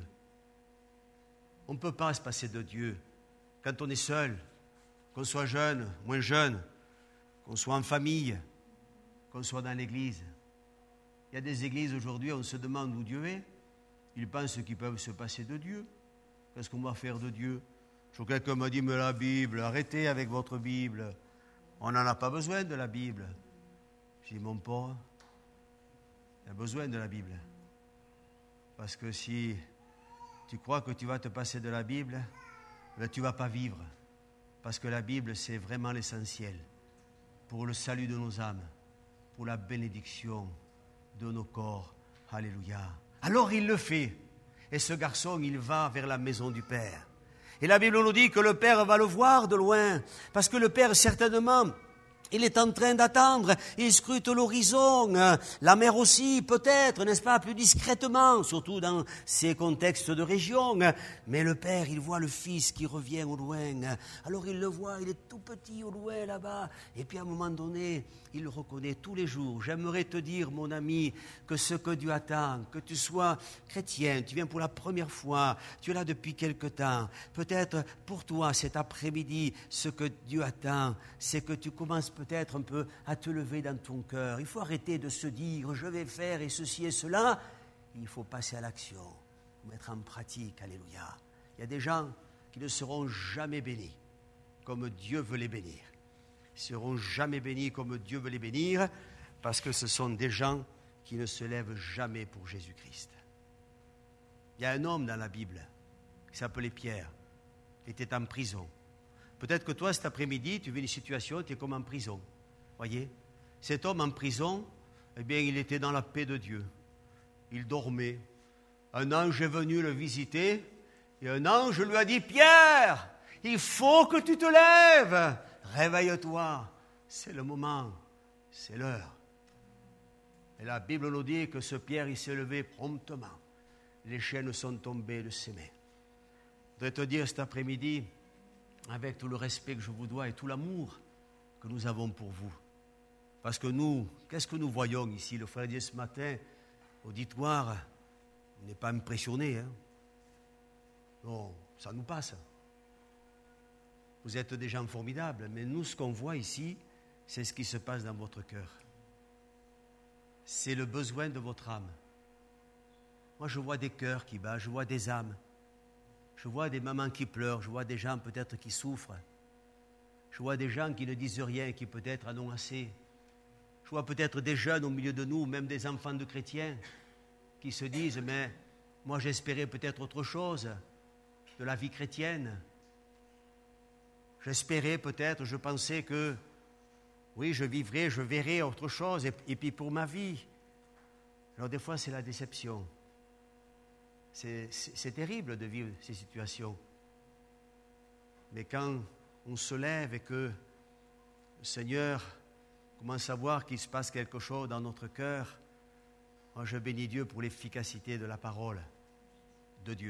On ne peut pas se passer de Dieu quand on est seul, qu'on soit jeune, moins jeune, qu'on soit en famille, qu'on soit dans l'église. Il y a des églises aujourd'hui, on se demande où Dieu est. Ils pensent qu'ils peuvent se passer de Dieu. Qu'est-ce qu'on va faire de Dieu? Quelqu'un m'a dit, mais la Bible, arrêtez avec votre Bible. On n'en a pas besoin de la Bible. J'ai dit, mon pauvre, il a besoin de la Bible. Parce que si tu crois que tu vas te passer de la Bible, ben tu ne vas pas vivre. Parce que la Bible, c'est vraiment l'essentiel pour le salut de nos âmes, pour la bénédiction de nos corps. Alléluia. Alors il le fait. Et ce garçon, il va vers la maison du Père. Et la Bible nous dit que le Père va le voir de loin. Parce que le Père, certainement, Il est en train d'attendre, il scrute l'horizon, la mer aussi peut-être, n'est-ce pas, plus discrètement, surtout dans ces contextes de région. Mais le père, il voit le fils qui revient au loin. Alors il le voit, il est tout petit au loin là-bas. Et puis à un moment donné, il le reconnaît tous les jours. J'aimerais te dire, mon ami, que ce que Dieu attend, que tu sois chrétien, tu viens pour la première fois, tu es là depuis quelque temps. Peut-être pour toi cet après-midi, ce que Dieu attend, c'est que tu commences peut-être un peu à te lever dans ton cœur. Il faut arrêter de se dire, je vais faire et ceci et cela. Il faut passer à l'action, mettre en pratique, alléluia. Il y a des gens qui ne seront jamais bénis comme Dieu veut les bénir. Ils ne seront jamais bénis comme Dieu veut les bénir parce que ce sont des gens qui ne se lèvent jamais pour Jésus-Christ. Il y a un homme dans la Bible qui s'appelait Pierre. Il était en prison. Peut-être que toi, cet après-midi, tu vis une situation, tu es comme en prison. Voyez, cet homme en prison, eh bien, il était dans la paix de Dieu. Il dormait. Un ange est venu le visiter et un ange lui a dit, Pierre, il faut que tu te lèves. Réveille-toi. C'est le moment. C'est l'heure. Et la Bible nous dit que ce Pierre, il s'est levé promptement. Les chaînes sont tombées de ses mains. Je voudrais te dire cet après-midi, avec tout le respect que je vous dois et tout l'amour que nous avons pour vous. Parce que nous, qu'est-ce que nous voyons ici? Le frère dit ce matin, auditoire, on n'est pas impressionné. Hein? Non, ça nous passe. Vous êtes des gens formidables, mais nous, ce qu'on voit ici, c'est ce qui se passe dans votre cœur. C'est le besoin de votre âme. Moi, je vois des cœurs qui battent, je vois des âmes. Je vois des mamans qui pleurent, je vois des gens peut-être qui souffrent. Je vois des gens qui ne disent rien, qui peut-être en ont assez. Je vois peut-être des jeunes au milieu de nous, même des enfants de chrétiens, qui se disent, mais moi j'espérais peut-être autre chose de la vie chrétienne. J'espérais peut-être, je pensais que, oui, je vivrais, je verrais autre chose, et puis pour ma vie. Alors des fois, c'est la déception. C'est terrible de vivre ces situations. Mais quand on se lève et que le Seigneur commence à voir qu'il se passe quelque chose dans notre cœur, moi je bénis Dieu pour l'efficacité de la parole de Dieu.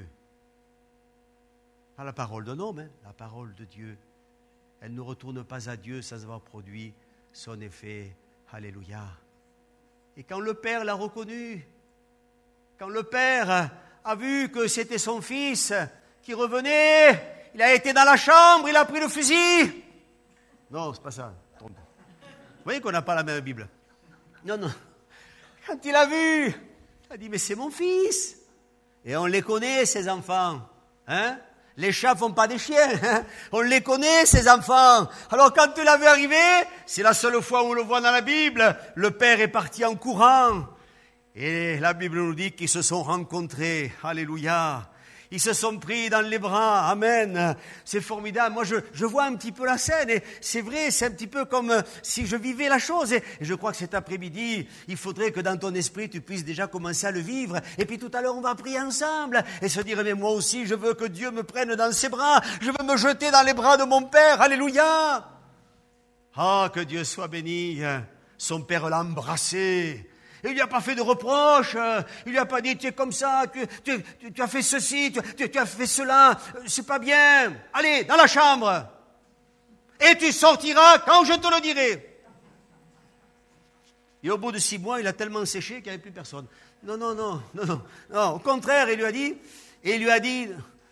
Pas la parole d'un homme, hein, la parole de Dieu. Elle ne retourne pas à Dieu sans avoir produit son effet. Alléluia. Et quand le Père l'a reconnu, quand le Père a vu que c'était son fils qui revenait, il a été dans la chambre, il a pris le fusil. Non, c'est pas ça. Vous voyez qu'on n'a pas la même Bible. Non, non. Quand il a vu, il a dit, mais c'est mon fils. Et on les connaît, ces enfants. Hein? Les chats ne font pas des chiens. Hein? On les connaît, ces enfants. Alors quand tu l'as vu arriver, c'est la seule fois où on le voit dans la Bible, le père est parti en courant. Et la Bible nous dit qu'ils se sont rencontrés. Alléluia. Ils se sont pris dans les bras. Amen. C'est formidable. Moi, je vois un petit peu la scène. Et c'est vrai, c'est un petit peu comme si je vivais la chose. Et je crois que cet après-midi, il faudrait que dans ton esprit, tu puisses déjà commencer à le vivre. Et puis tout à l'heure, on va prier ensemble. Et se dire, mais moi aussi, je veux que Dieu me prenne dans ses bras. Je veux me jeter dans les bras de mon Père. Alléluia. Ah, que Dieu soit béni. Son Père l'a embrassé. Il lui a pas fait de reproches, il lui a pas dit tu es comme ça, tu as fait ceci, tu as fait cela, c'est pas bien. Allez, dans la chambre. Et tu sortiras quand je te le dirai. Et au bout de 6 mois, il a tellement séché qu'il n'y avait plus personne. Non. Au contraire, il lui a dit,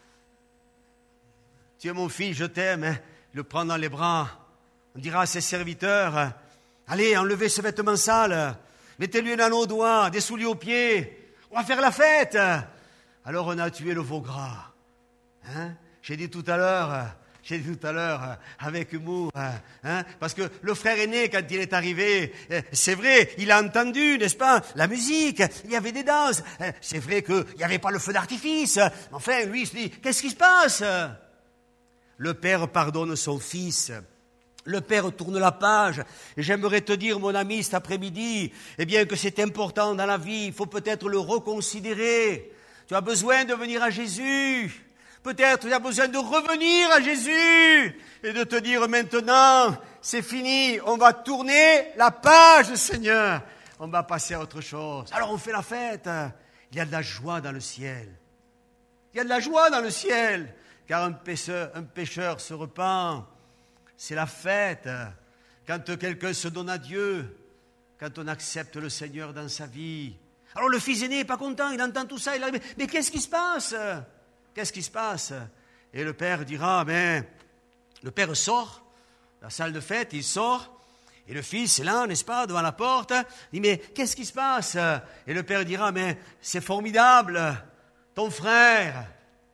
tu es mon fils, je t'aime, hein. Il le prend dans les bras. On dira à ses serviteurs, allez, enlevez ce vêtement sale. Mettez-lui un anneau aux doigts, des souliers aux pieds. On va faire la fête. Alors on a tué le veau gras. Hein? J'ai dit tout à l'heure, avec humour, hein? Parce que le frère aîné, quand il est arrivé, c'est vrai, il a entendu, n'est-ce pas, la musique, il y avait des danses. C'est vrai qu'il n'y avait pas le feu d'artifice. Enfin, lui, il se dit, qu'est-ce qui se passe? Le père pardonne son fils. Le Père tourne la page. Et j'aimerais te dire, mon ami, cet après-midi, eh bien que c'est important dans la vie, il faut peut-être le reconsidérer. Tu as besoin de venir à Jésus Peut-être tu as besoin de revenir à Jésus et de te dire maintenant, c'est fini, on va tourner la page, Seigneur. On va passer à autre chose. Alors on fait la fête. Il y a de la joie dans le ciel. Il y a de la joie dans le ciel, car un pécheur se repent. C'est la fête. Quand quelqu'un se donne à Dieu, quand on accepte le Seigneur dans sa vie. Alors le fils aîné n'est pas content, il entend tout ça, il arrive, mais qu'est-ce qui se passe? Qu'est-ce qui se passe? Et le père dira, mais le père sort, la salle de fête, il sort, et le fils est là, n'est-ce pas, devant la porte, il dit, mais qu'est-ce qui se passe? Et le père dira, mais c'est formidable, ton frère,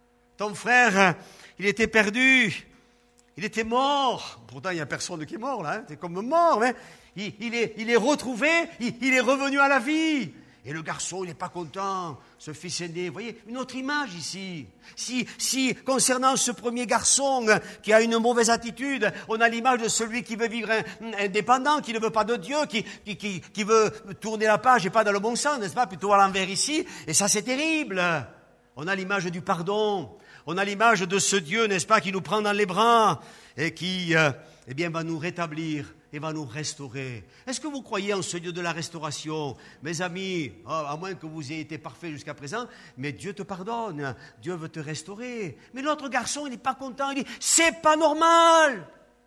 il était perdu. Il était mort. Pourtant, il n'y a personne qui est mort, là. C'est comme mort, mais il est retrouvé, il est revenu à la vie. Et le garçon, il n'est pas content, ce fils aîné. Vous voyez, une autre image ici. Si concernant ce premier garçon qui a une mauvaise attitude, on a l'image de celui qui veut vivre indépendant, qui ne veut pas de Dieu, qui veut tourner la page et pas dans le bon sens, n'est-ce pas, plutôt à l'envers ici. Et ça, c'est terrible. On a l'image du pardon. On a l'image de ce Dieu, n'est-ce pas, qui nous prend dans les bras et qui, va nous rétablir et va nous restaurer. Est-ce que vous croyez en ce Dieu de la restauration? Mes amis, à moins que vous ayez été parfait jusqu'à présent, mais Dieu te pardonne, Dieu veut te restaurer. Mais l'autre garçon, il n'est pas content, il dit, c'est pas normal,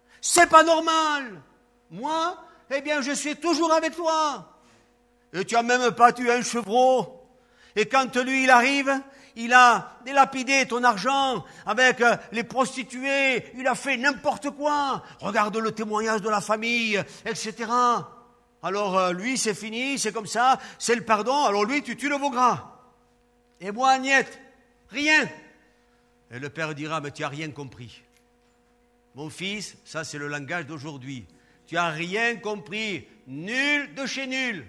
Moi, je suis toujours avec toi. Et tu n'as même pas tué un chevreau. Et quand lui, il arrive, il a délapidé ton argent avec les prostituées, il a fait n'importe quoi. Regarde le témoignage de la famille, etc. Alors lui, c'est fini, c'est comme ça, c'est le pardon. Alors lui, tu tues le veau gras. Et moi, niet, rien. Et le père dira, mais tu n'as rien compris. Mon fils, ça c'est le langage d'aujourd'hui. Tu n'as rien compris. Nul de chez nul.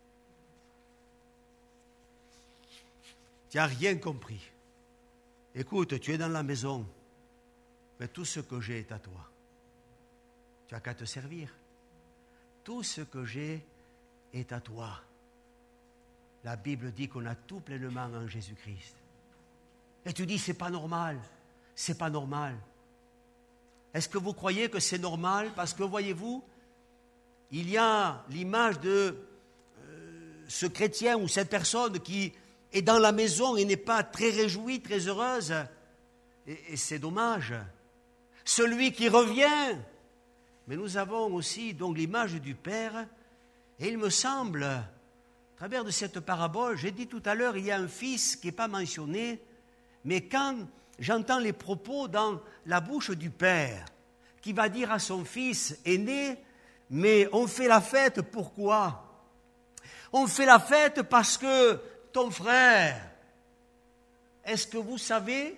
Tu n'as rien compris. Écoute, tu es dans la maison, mais tout ce que j'ai est à toi. Tu n'as qu'à te servir. Tout ce que j'ai est à toi. La Bible dit qu'on a tout pleinement en Jésus-Christ. Et tu dis, c'est pas normal. C'est pas normal. Est-ce que vous croyez que c'est normal? Parce que, voyez-vous, il y a l'image de ce chrétien ou cette personne qui est dans la maison et n'est pas très réjouie, très heureuse. Et c'est dommage. Celui qui revient. Mais nous avons aussi donc l'image du Père. Et il me semble, à travers de cette parabole, j'ai dit tout à l'heure, il y a un fils qui n'est pas mentionné, mais quand j'entends les propos dans la bouche du Père, qui va dire à son fils aîné, mais on fait la fête, pourquoi? On fait la fête parce que ton frère, est-ce que vous savez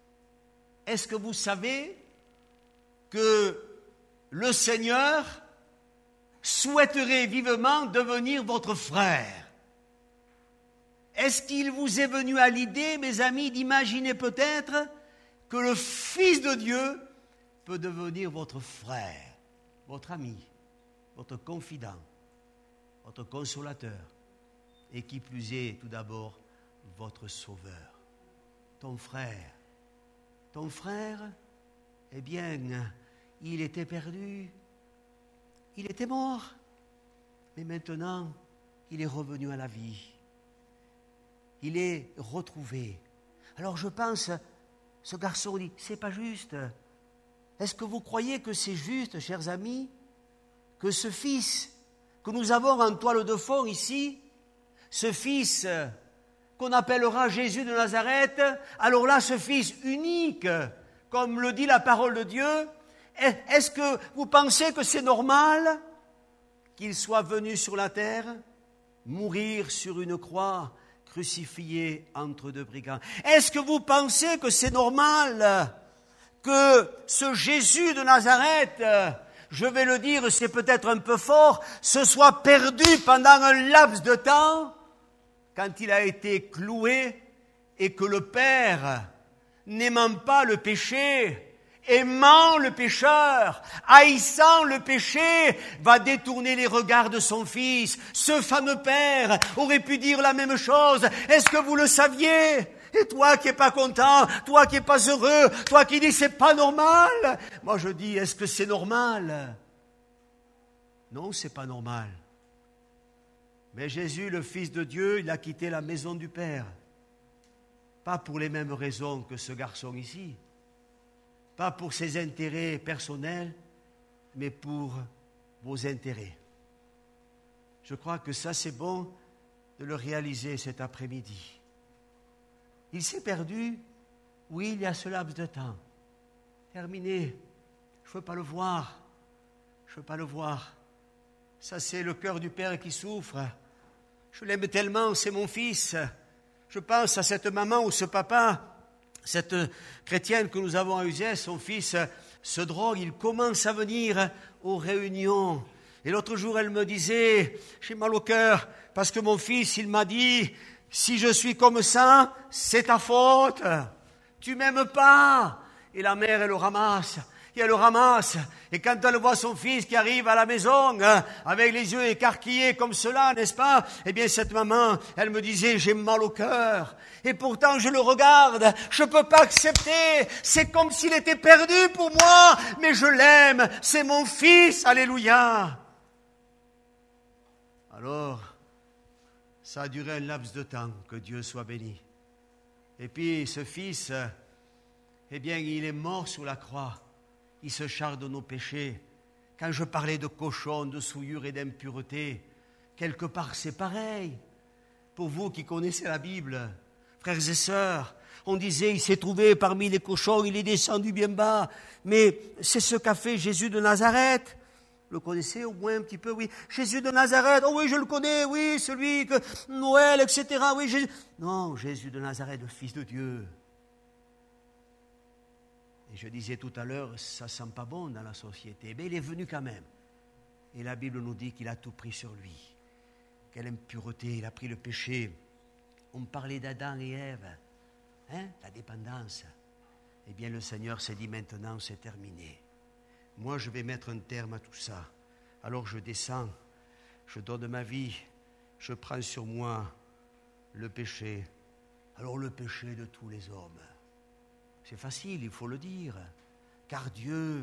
que le Seigneur souhaiterait vivement devenir votre frère? Est-ce qu'il vous est venu à l'idée, mes amis, d'imaginer peut-être que le Fils de Dieu peut devenir votre frère, votre ami, votre confident, votre consolateur, et qui plus est, tout d'abord, votre sauveur? Ton frère, eh bien, il était perdu, il était mort, mais maintenant, il est revenu à la vie. Il est retrouvé. Alors je pense, ce garçon dit, c'est pas juste. Est-ce que vous croyez que c'est juste, chers amis, que ce fils que nous avons en toile de fond ici, ce fils qu'on appellera Jésus de Nazareth, alors là, ce fils unique, comme le dit la parole de Dieu, est-ce que vous pensez que c'est normal qu'il soit venu sur la terre, mourir sur une croix, crucifié entre deux brigands? Est-ce que vous pensez que c'est normal que ce Jésus de Nazareth, je vais le dire, c'est peut-être un peu fort, se soit perdu pendant un laps de temps quand il a été cloué et que le Père, n'aimant pas le péché, aimant le pécheur, haïssant le péché, va détourner les regards de son fils. Ce fameux Père aurait pu dire la même chose. Est-ce que vous le saviez? Et toi qui n'es pas content, toi qui n'es pas heureux, toi qui dis c'est pas normal. Moi je dis, est-ce que c'est normal? Non, c'est pas normal. Mais Jésus, le Fils de Dieu, il a quitté la maison du Père. Pas pour les mêmes raisons que ce garçon ici. Pas pour ses intérêts personnels, mais pour vos intérêts. Je crois que ça, c'est bon de le réaliser cet après-midi. Il s'est perdu, oui, il y a ce laps de temps. Terminé. Je ne veux pas le voir. Je ne veux pas le voir. Ça, c'est le cœur du Père qui souffre. Je l'aime tellement, c'est mon fils. Je pense à cette maman ou ce papa, cette chrétienne que nous avons à Uzès, son fils se drogue, il commence à venir aux réunions. Et l'autre jour, elle me disait, j'ai mal au cœur, parce que mon fils, il m'a dit, si je suis comme ça, c'est ta faute. Tu m'aimes pas. Et la mère, elle le ramasse. Et elle le ramasse. Et quand elle voit son fils qui arrive à la maison, avec les yeux écarquillés comme cela, n'est-ce pas? Eh bien, cette maman, elle me disait, j'ai mal au cœur. Et pourtant, je le regarde. Je ne peux pas accepter. C'est comme s'il était perdu pour moi. Mais je l'aime. C'est mon fils. Alléluia. Alors, ça a duré un laps de temps. Que Dieu soit béni. Et puis, ce fils, eh bien, il est mort sur la croix. Il se charge de nos péchés. Quand je parlais de cochon, de souillure et d'impureté, quelque part c'est pareil. Pour vous qui connaissez la Bible, frères et sœurs, on disait il s'est trouvé parmi les cochons, il est descendu bien bas. Mais c'est ce qu'a fait Jésus de Nazareth. Vous le connaissez au moins un petit peu, oui. Jésus de Nazareth, oh oui, je le connais, oui, celui que Noël, etc. Oui, Jésus. Non, Jésus de Nazareth, le Fils de Dieu. Et je disais tout à l'heure, ça ne sent pas bon dans la société. Mais il est venu quand même. Et la Bible nous dit qu'il a tout pris sur lui. Quelle impureté, il a pris le péché. On parlait d'Adam et Ève, la dépendance. Eh bien, le Seigneur s'est dit maintenant, c'est terminé. Moi, je vais mettre un terme à tout ça. Alors je descends, je donne ma vie, je prends sur moi le péché. Alors le péché de tous les hommes. C'est facile, il faut le dire. Car Dieu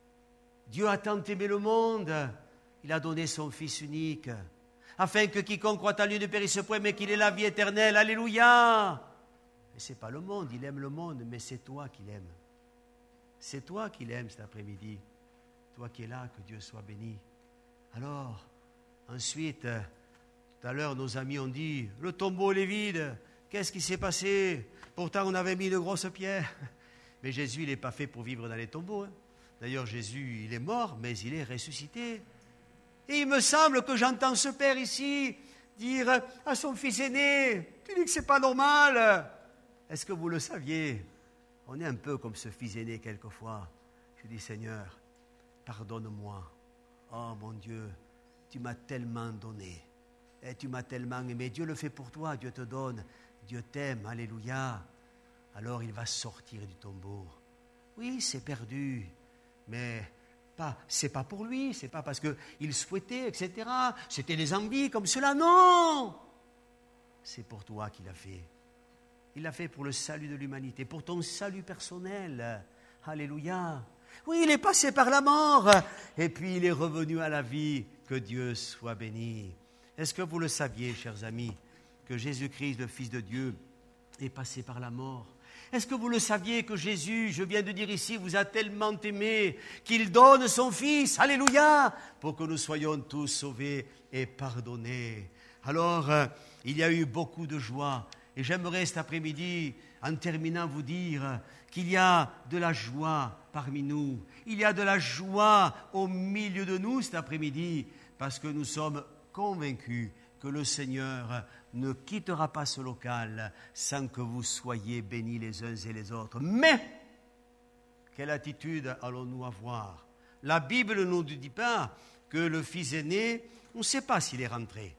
a tant aimé le monde, il a donné son Fils unique, afin que quiconque croit en lui ne périsse point, mais qu'il ait la vie éternelle. Alléluia! Mais ce n'est pas le monde, il aime le monde, mais c'est toi qui l'aimes. C'est toi qui l'aimes cet après-midi. Toi qui es là, que Dieu soit béni. Alors, ensuite, tout à l'heure, nos amis ont dit, le tombeau est vide. Qu'est-ce qui s'est passé? Pourtant, on avait mis de grosses pierres. Mais Jésus, il n'est pas fait pour vivre dans les tombeaux. D'ailleurs, Jésus, il est mort, mais il est ressuscité. Et il me semble que j'entends ce père ici dire à son fils aîné, tu dis que ce n'est pas normal. Est-ce que vous le saviez? On est un peu comme ce fils aîné quelquefois. Je dis, Seigneur, pardonne-moi. Oh mon Dieu, tu m'as tellement donné. Et tu m'as tellement aimé. Dieu le fait pour toi, Dieu te donne. Dieu t'aime, alléluia. Alors il va sortir du tombeau. Oui, c'est perdu, mais c'est pas pour lui, c'est pas parce qu'il souhaitait, etc. C'était des envies comme cela, non. C'est pour toi qu'il l'a fait. Il l'a fait pour le salut de l'humanité, pour ton salut personnel. Alléluia. Oui, il est passé par la mort, et puis il est revenu à la vie. Que Dieu soit béni. Est-ce que vous le saviez, chers amis, que Jésus-Christ, le Fils de Dieu, est passé par la mort? Est-ce que vous le saviez que Jésus, je viens de dire ici, vous a tellement aimé qu'il donne son Fils, alléluia, pour que nous soyons tous sauvés et pardonnés. Alors, il y a eu beaucoup de joie. Et j'aimerais cet après-midi, en terminant, vous dire qu'il y a de la joie parmi nous. Il y a de la joie au milieu de nous cet après-midi, parce que nous sommes convaincus que le Seigneur ne quittera pas ce local sans que vous soyez bénis les uns et les autres. Mais, quelle attitude allons-nous avoir? La Bible ne nous dit pas que le fils aîné, on ne sait pas s'il est rentré.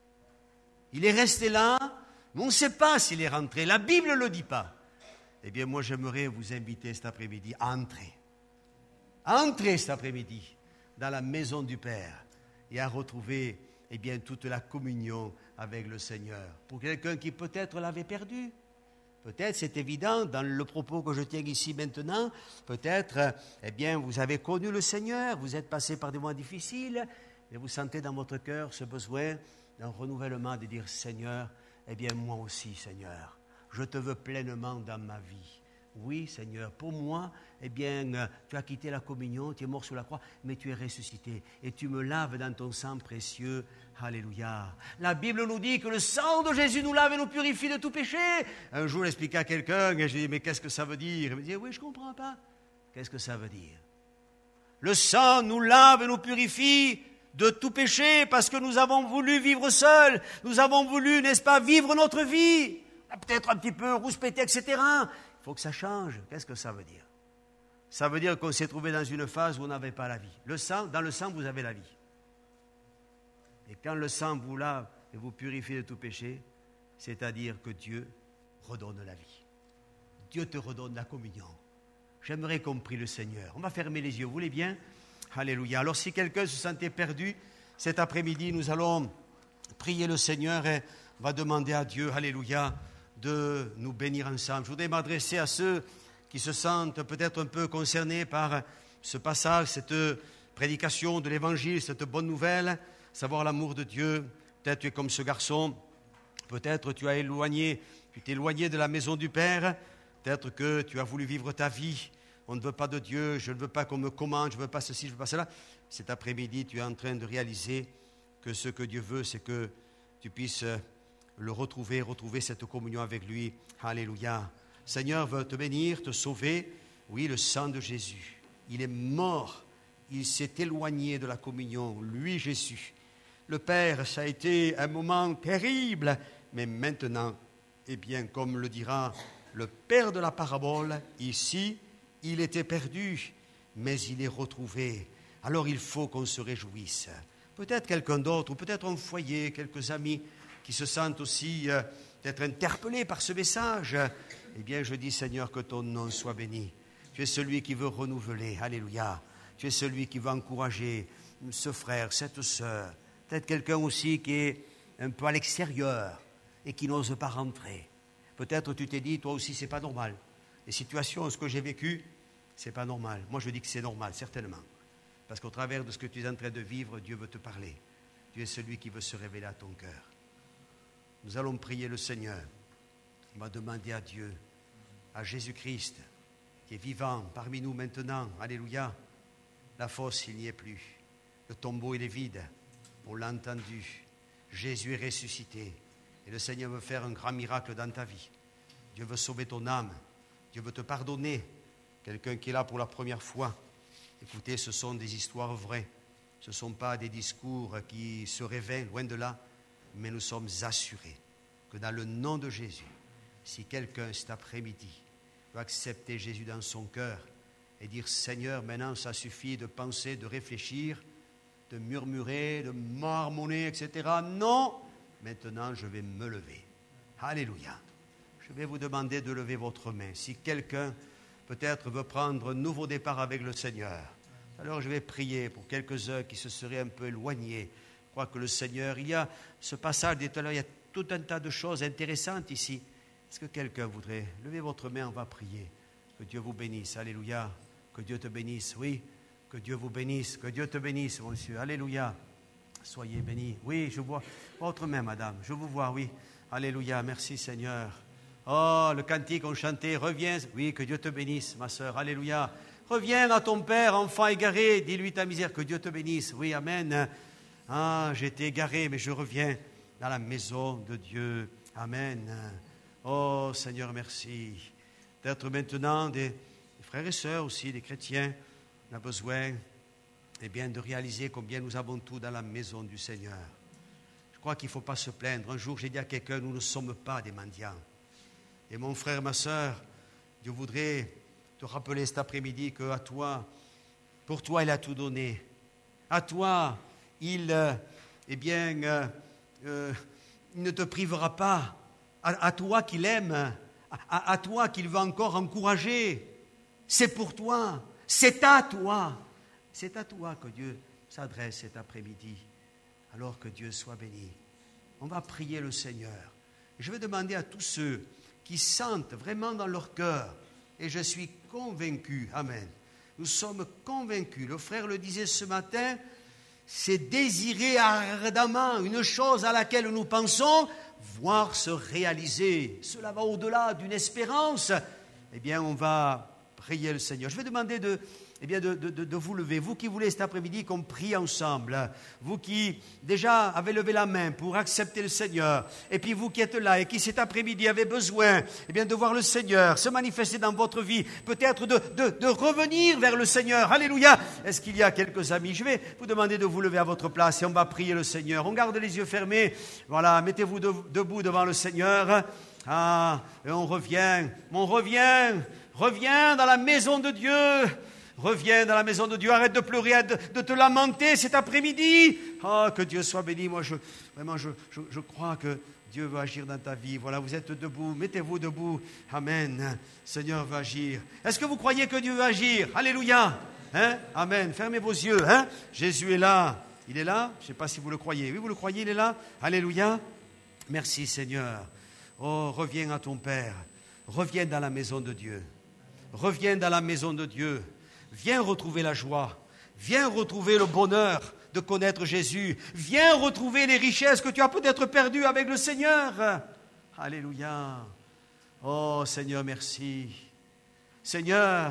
Il est resté là, mais on ne sait pas s'il est rentré. La Bible ne le dit pas. Eh bien, moi, j'aimerais vous inviter cet après-midi à entrer. À entrer cet après-midi dans la maison du Père et à retrouver eh bien, toute la communion avec le Seigneur. Pour quelqu'un qui peut-être l'avait perdu, Peut-être, c'est évident, dans le propos que je tiens ici maintenant, peut-être, eh bien, vous avez connu le Seigneur, vous êtes passé par des moments difficiles, et vous sentez dans votre cœur ce besoin d'un renouvellement, de dire, Seigneur, eh bien, moi aussi, Seigneur, je te veux pleinement dans ma vie. Oui, Seigneur, pour moi, eh bien, tu as quitté la communion, tu es mort sur la croix, mais tu es ressuscité et tu me laves dans ton sang précieux. Alléluia. La Bible nous dit que le sang de Jésus nous lave et nous purifie de tout péché. Un jour, j'expliquais à quelqu'un et je lui dis, mais qu'est-ce que ça veut dire? Il me dit, oui, je ne comprends pas. Qu'est-ce que ça veut dire? Le sang nous lave et nous purifie de tout péché parce que nous avons voulu vivre seuls. Nous avons voulu, n'est-ce pas, vivre notre vie. Peut-être un petit peu rouspété, etc. Il faut que ça change. Qu'est-ce que ça veut dire? Ça veut dire qu'on s'est trouvé dans une phase où on n'avait pas la vie. Dans le sang, vous avez la vie. Et quand le sang vous lave et vous purifie de tout péché, c'est-à-dire que Dieu redonne la vie. Dieu te redonne la communion. J'aimerais qu'on prie le Seigneur. On va fermer les yeux, vous voulez bien? Alléluia. Alors si quelqu'un se sentait perdu, cet après-midi, nous allons prier le Seigneur et on va demander à Dieu, alléluia, de nous bénir ensemble. Je voudrais m'adresser à ceux qui se sentent peut-être un peu concernés par ce passage, cette prédication de l'Évangile, cette bonne nouvelle, savoir l'amour de Dieu. Peut-être tu es comme ce garçon, peut-être tu t'es éloigné de la maison du Père, peut-être que tu as voulu vivre ta vie. On ne veut pas de Dieu, je ne veux pas qu'on me commande, je ne veux pas ceci, je ne veux pas cela. Cet après-midi, tu es en train de réaliser que ce que Dieu veut, c'est que tu puisses le retrouver cette communion avec lui. Alléluia. Seigneur veut te bénir, te sauver. Oui, le sang de Jésus. Il est mort. Il s'est éloigné de la communion. Lui, Jésus. Le Père, ça a été un moment terrible. Mais maintenant, eh bien, comme le dira le Père de la parabole, ici, il était perdu, mais il est retrouvé. Alors il faut qu'on se réjouisse. Peut-être quelqu'un d'autre, ou peut-être un foyer, quelques amis qui se sentent aussi peut-être interpellés par ce message. Eh bien, je dis, Seigneur, que ton nom soit béni. Tu es celui qui veut renouveler. Alléluia. Tu es celui qui veut encourager ce frère, cette sœur. Peut-être quelqu'un aussi qui est un peu à l'extérieur et qui n'ose pas rentrer. Peut-être tu t'es dit, toi aussi, c'est pas normal. Les situations, ce que j'ai vécu, c'est pas normal. Moi, je dis que c'est normal, certainement. Parce qu'au travers de ce que tu es en train de vivre, Dieu veut te parler. Dieu est celui qui veut se révéler à ton cœur. Nous allons prier le Seigneur. On va demander à Dieu, à Jésus-Christ, qui est vivant parmi nous maintenant. Alléluia. La fosse, il n'y est plus. Le tombeau, il est vide. On l'a entendu. Jésus est ressuscité. Et le Seigneur veut faire un grand miracle dans ta vie. Dieu veut sauver ton âme. Dieu veut te pardonner. Quelqu'un qui est là pour la première fois. Écoutez, ce sont des histoires vraies. Ce ne sont pas des discours qui se révèlent, loin de là. Mais nous sommes assurés que dans le nom de Jésus, si quelqu'un cet après-midi veut accepter Jésus dans son cœur et dire « Seigneur, maintenant ça suffit de penser, de réfléchir, de murmurer, de marmonner, etc. » Non, maintenant je vais me lever. Alléluia. Je vais vous demander de lever votre main. Si quelqu'un peut-être veut prendre un nouveau départ avec le Seigneur, alors je vais prier pour quelques-uns qui se seraient un peu éloignés. Je crois que le Seigneur, il y a ce passage tout à l'heure, il y a tout un tas de choses intéressantes ici. Est-ce que quelqu'un voudrait lever votre main, on va prier. Que Dieu vous bénisse, alléluia. Que Dieu te bénisse, oui. Que Dieu vous bénisse, que Dieu te bénisse, monsieur. Alléluia. Soyez bénis. Oui, je vois votre main, madame. Je vous vois, oui. Alléluia, merci Seigneur. Oh, le cantique qu'on chantait, reviens. Oui, que Dieu te bénisse, ma sœur. Alléluia. Reviens à ton Père, enfant égaré. Dis-lui ta misère, que Dieu te bénisse. Oui, amen. Ah, j'étais égaré, mais je reviens dans la maison de Dieu. Amen. Oh, Seigneur, merci. D'être maintenant des frères et sœurs aussi, des chrétiens. On a besoin, eh bien, de réaliser combien nous avons tout dans la maison du Seigneur. Je crois qu'il ne faut pas se plaindre. Un jour, j'ai dit à quelqu'un, nous ne sommes pas des mendiants. Et mon frère, ma sœur, Dieu voudrait te rappeler cet après-midi qu'à toi, pour toi, il a tout donné. À toi, il ne te privera pas. À toi qu'il aime, à toi qu'il veut encore encourager. C'est pour toi, c'est à toi. C'est à toi que Dieu s'adresse cet après-midi. Alors que Dieu soit béni. On va prier le Seigneur. Je vais demander à tous ceux qui sentent vraiment dans leur cœur. Et je suis convaincu, amen. Nous sommes convaincus. Le frère le disait ce matin, c'est désirer ardemment une chose à laquelle nous pensons, voir se réaliser. Cela va au-delà d'une espérance. Eh bien, on va prier le Seigneur. Je vais demander de vous lever. Vous qui voulez cet après-midi qu'on prie ensemble. Vous qui déjà avez levé la main pour accepter le Seigneur. Et puis vous qui êtes là et qui cet après-midi avez besoin de voir le Seigneur se manifester dans votre vie. Peut-être de revenir vers le Seigneur. Alléluia. Est-ce qu'il y a quelques amis? Je vais vous demander de vous lever à votre place et on va prier le Seigneur. On garde les yeux fermés. Voilà, mettez-vous debout devant le Seigneur. Ah, et on revient dans la maison de Dieu. Reviens dans la maison de Dieu, arrête de pleurer, de te lamenter cet après-midi. Ah, que Dieu soit béni. Moi, je crois que Dieu veut agir dans ta vie. Voilà, vous êtes debout, mettez-vous debout. Amen. Seigneur veut agir. Est-ce que vous croyez que Dieu veut agir? Alléluia. Hein? Amen. Fermez vos yeux. Hein? Jésus est là. Il est là? Je ne sais pas si vous le croyez. Oui, vous le croyez, il est là? Alléluia. Merci, Seigneur. Oh, reviens à ton Père. Reviens dans la maison de Dieu. Reviens dans la maison de Dieu. Viens retrouver la joie. Viens retrouver le bonheur de connaître Jésus. Viens retrouver les richesses que tu as peut-être perdues avec le Seigneur. Alléluia. Oh, Seigneur, merci. Seigneur,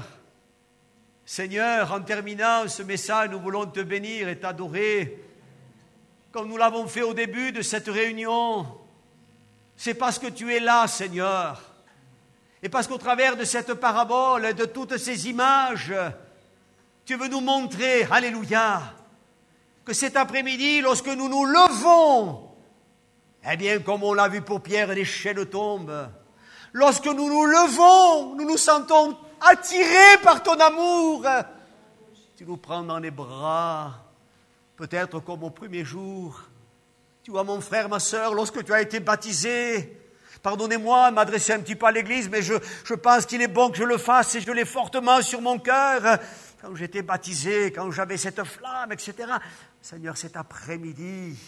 en terminant ce message, nous voulons te bénir et t'adorer comme nous l'avons fait au début de cette réunion. C'est parce que tu es là, Seigneur. Et parce qu'au travers de cette parabole et de toutes ces images, tu veux nous montrer, alléluia, que cet après-midi, lorsque nous nous levons, eh bien, comme on l'a vu pour Pierre, les chaînes tombent. Lorsque nous nous levons, nous nous sentons attirés par ton amour. Tu nous prends dans les bras, peut-être comme au premier jour. Tu vois, mon frère, ma sœur, lorsque tu as été baptisé, pardonnez-moi de m'adresser un petit peu à l'église, mais je pense qu'il est bon que je le fasse et je l'ai fortement sur mon cœur. Quand j'étais baptisé, quand j'avais cette flamme, etc. Seigneur, cet après-midi,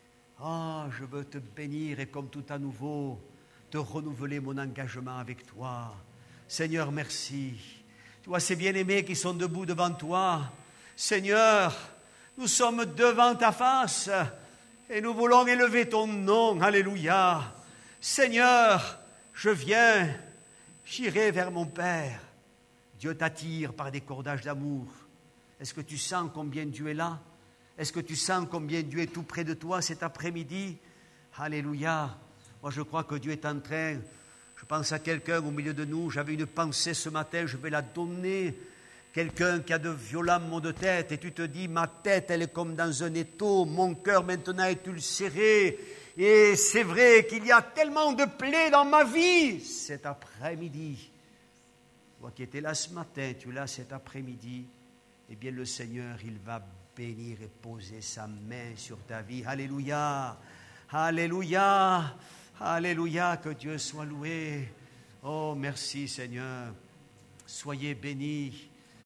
je veux te bénir et comme tout à nouveau, te renouveler mon engagement avec toi. Seigneur, merci. Tu vois ces bien-aimés qui sont debout devant toi. Seigneur, nous sommes devant ta face et nous voulons élever ton nom. Alléluia. Seigneur, je viens, j'irai vers mon Père. Dieu t'attire par des cordages d'amour. Est-ce que tu sens combien Dieu est là? Est-ce que tu sens combien Dieu est tout près de toi cet après-midi? Alléluia. Moi, je crois que Dieu est en train, je pense à quelqu'un au milieu de nous, j'avais une pensée ce matin, je vais la donner. Quelqu'un qui a de violents maux de tête et tu te dis, ma tête, elle est comme dans un étau, mon cœur maintenant est ulcéré. Et c'est vrai qu'il y a tellement de plaies dans ma vie cet après-midi. Toi qui étais là ce matin, tu es là cet après-midi, eh bien le Seigneur, il va bénir et poser sa main sur ta vie. Alléluia, alléluia, alléluia, que Dieu soit loué. Oh, merci Seigneur, soyez bénis.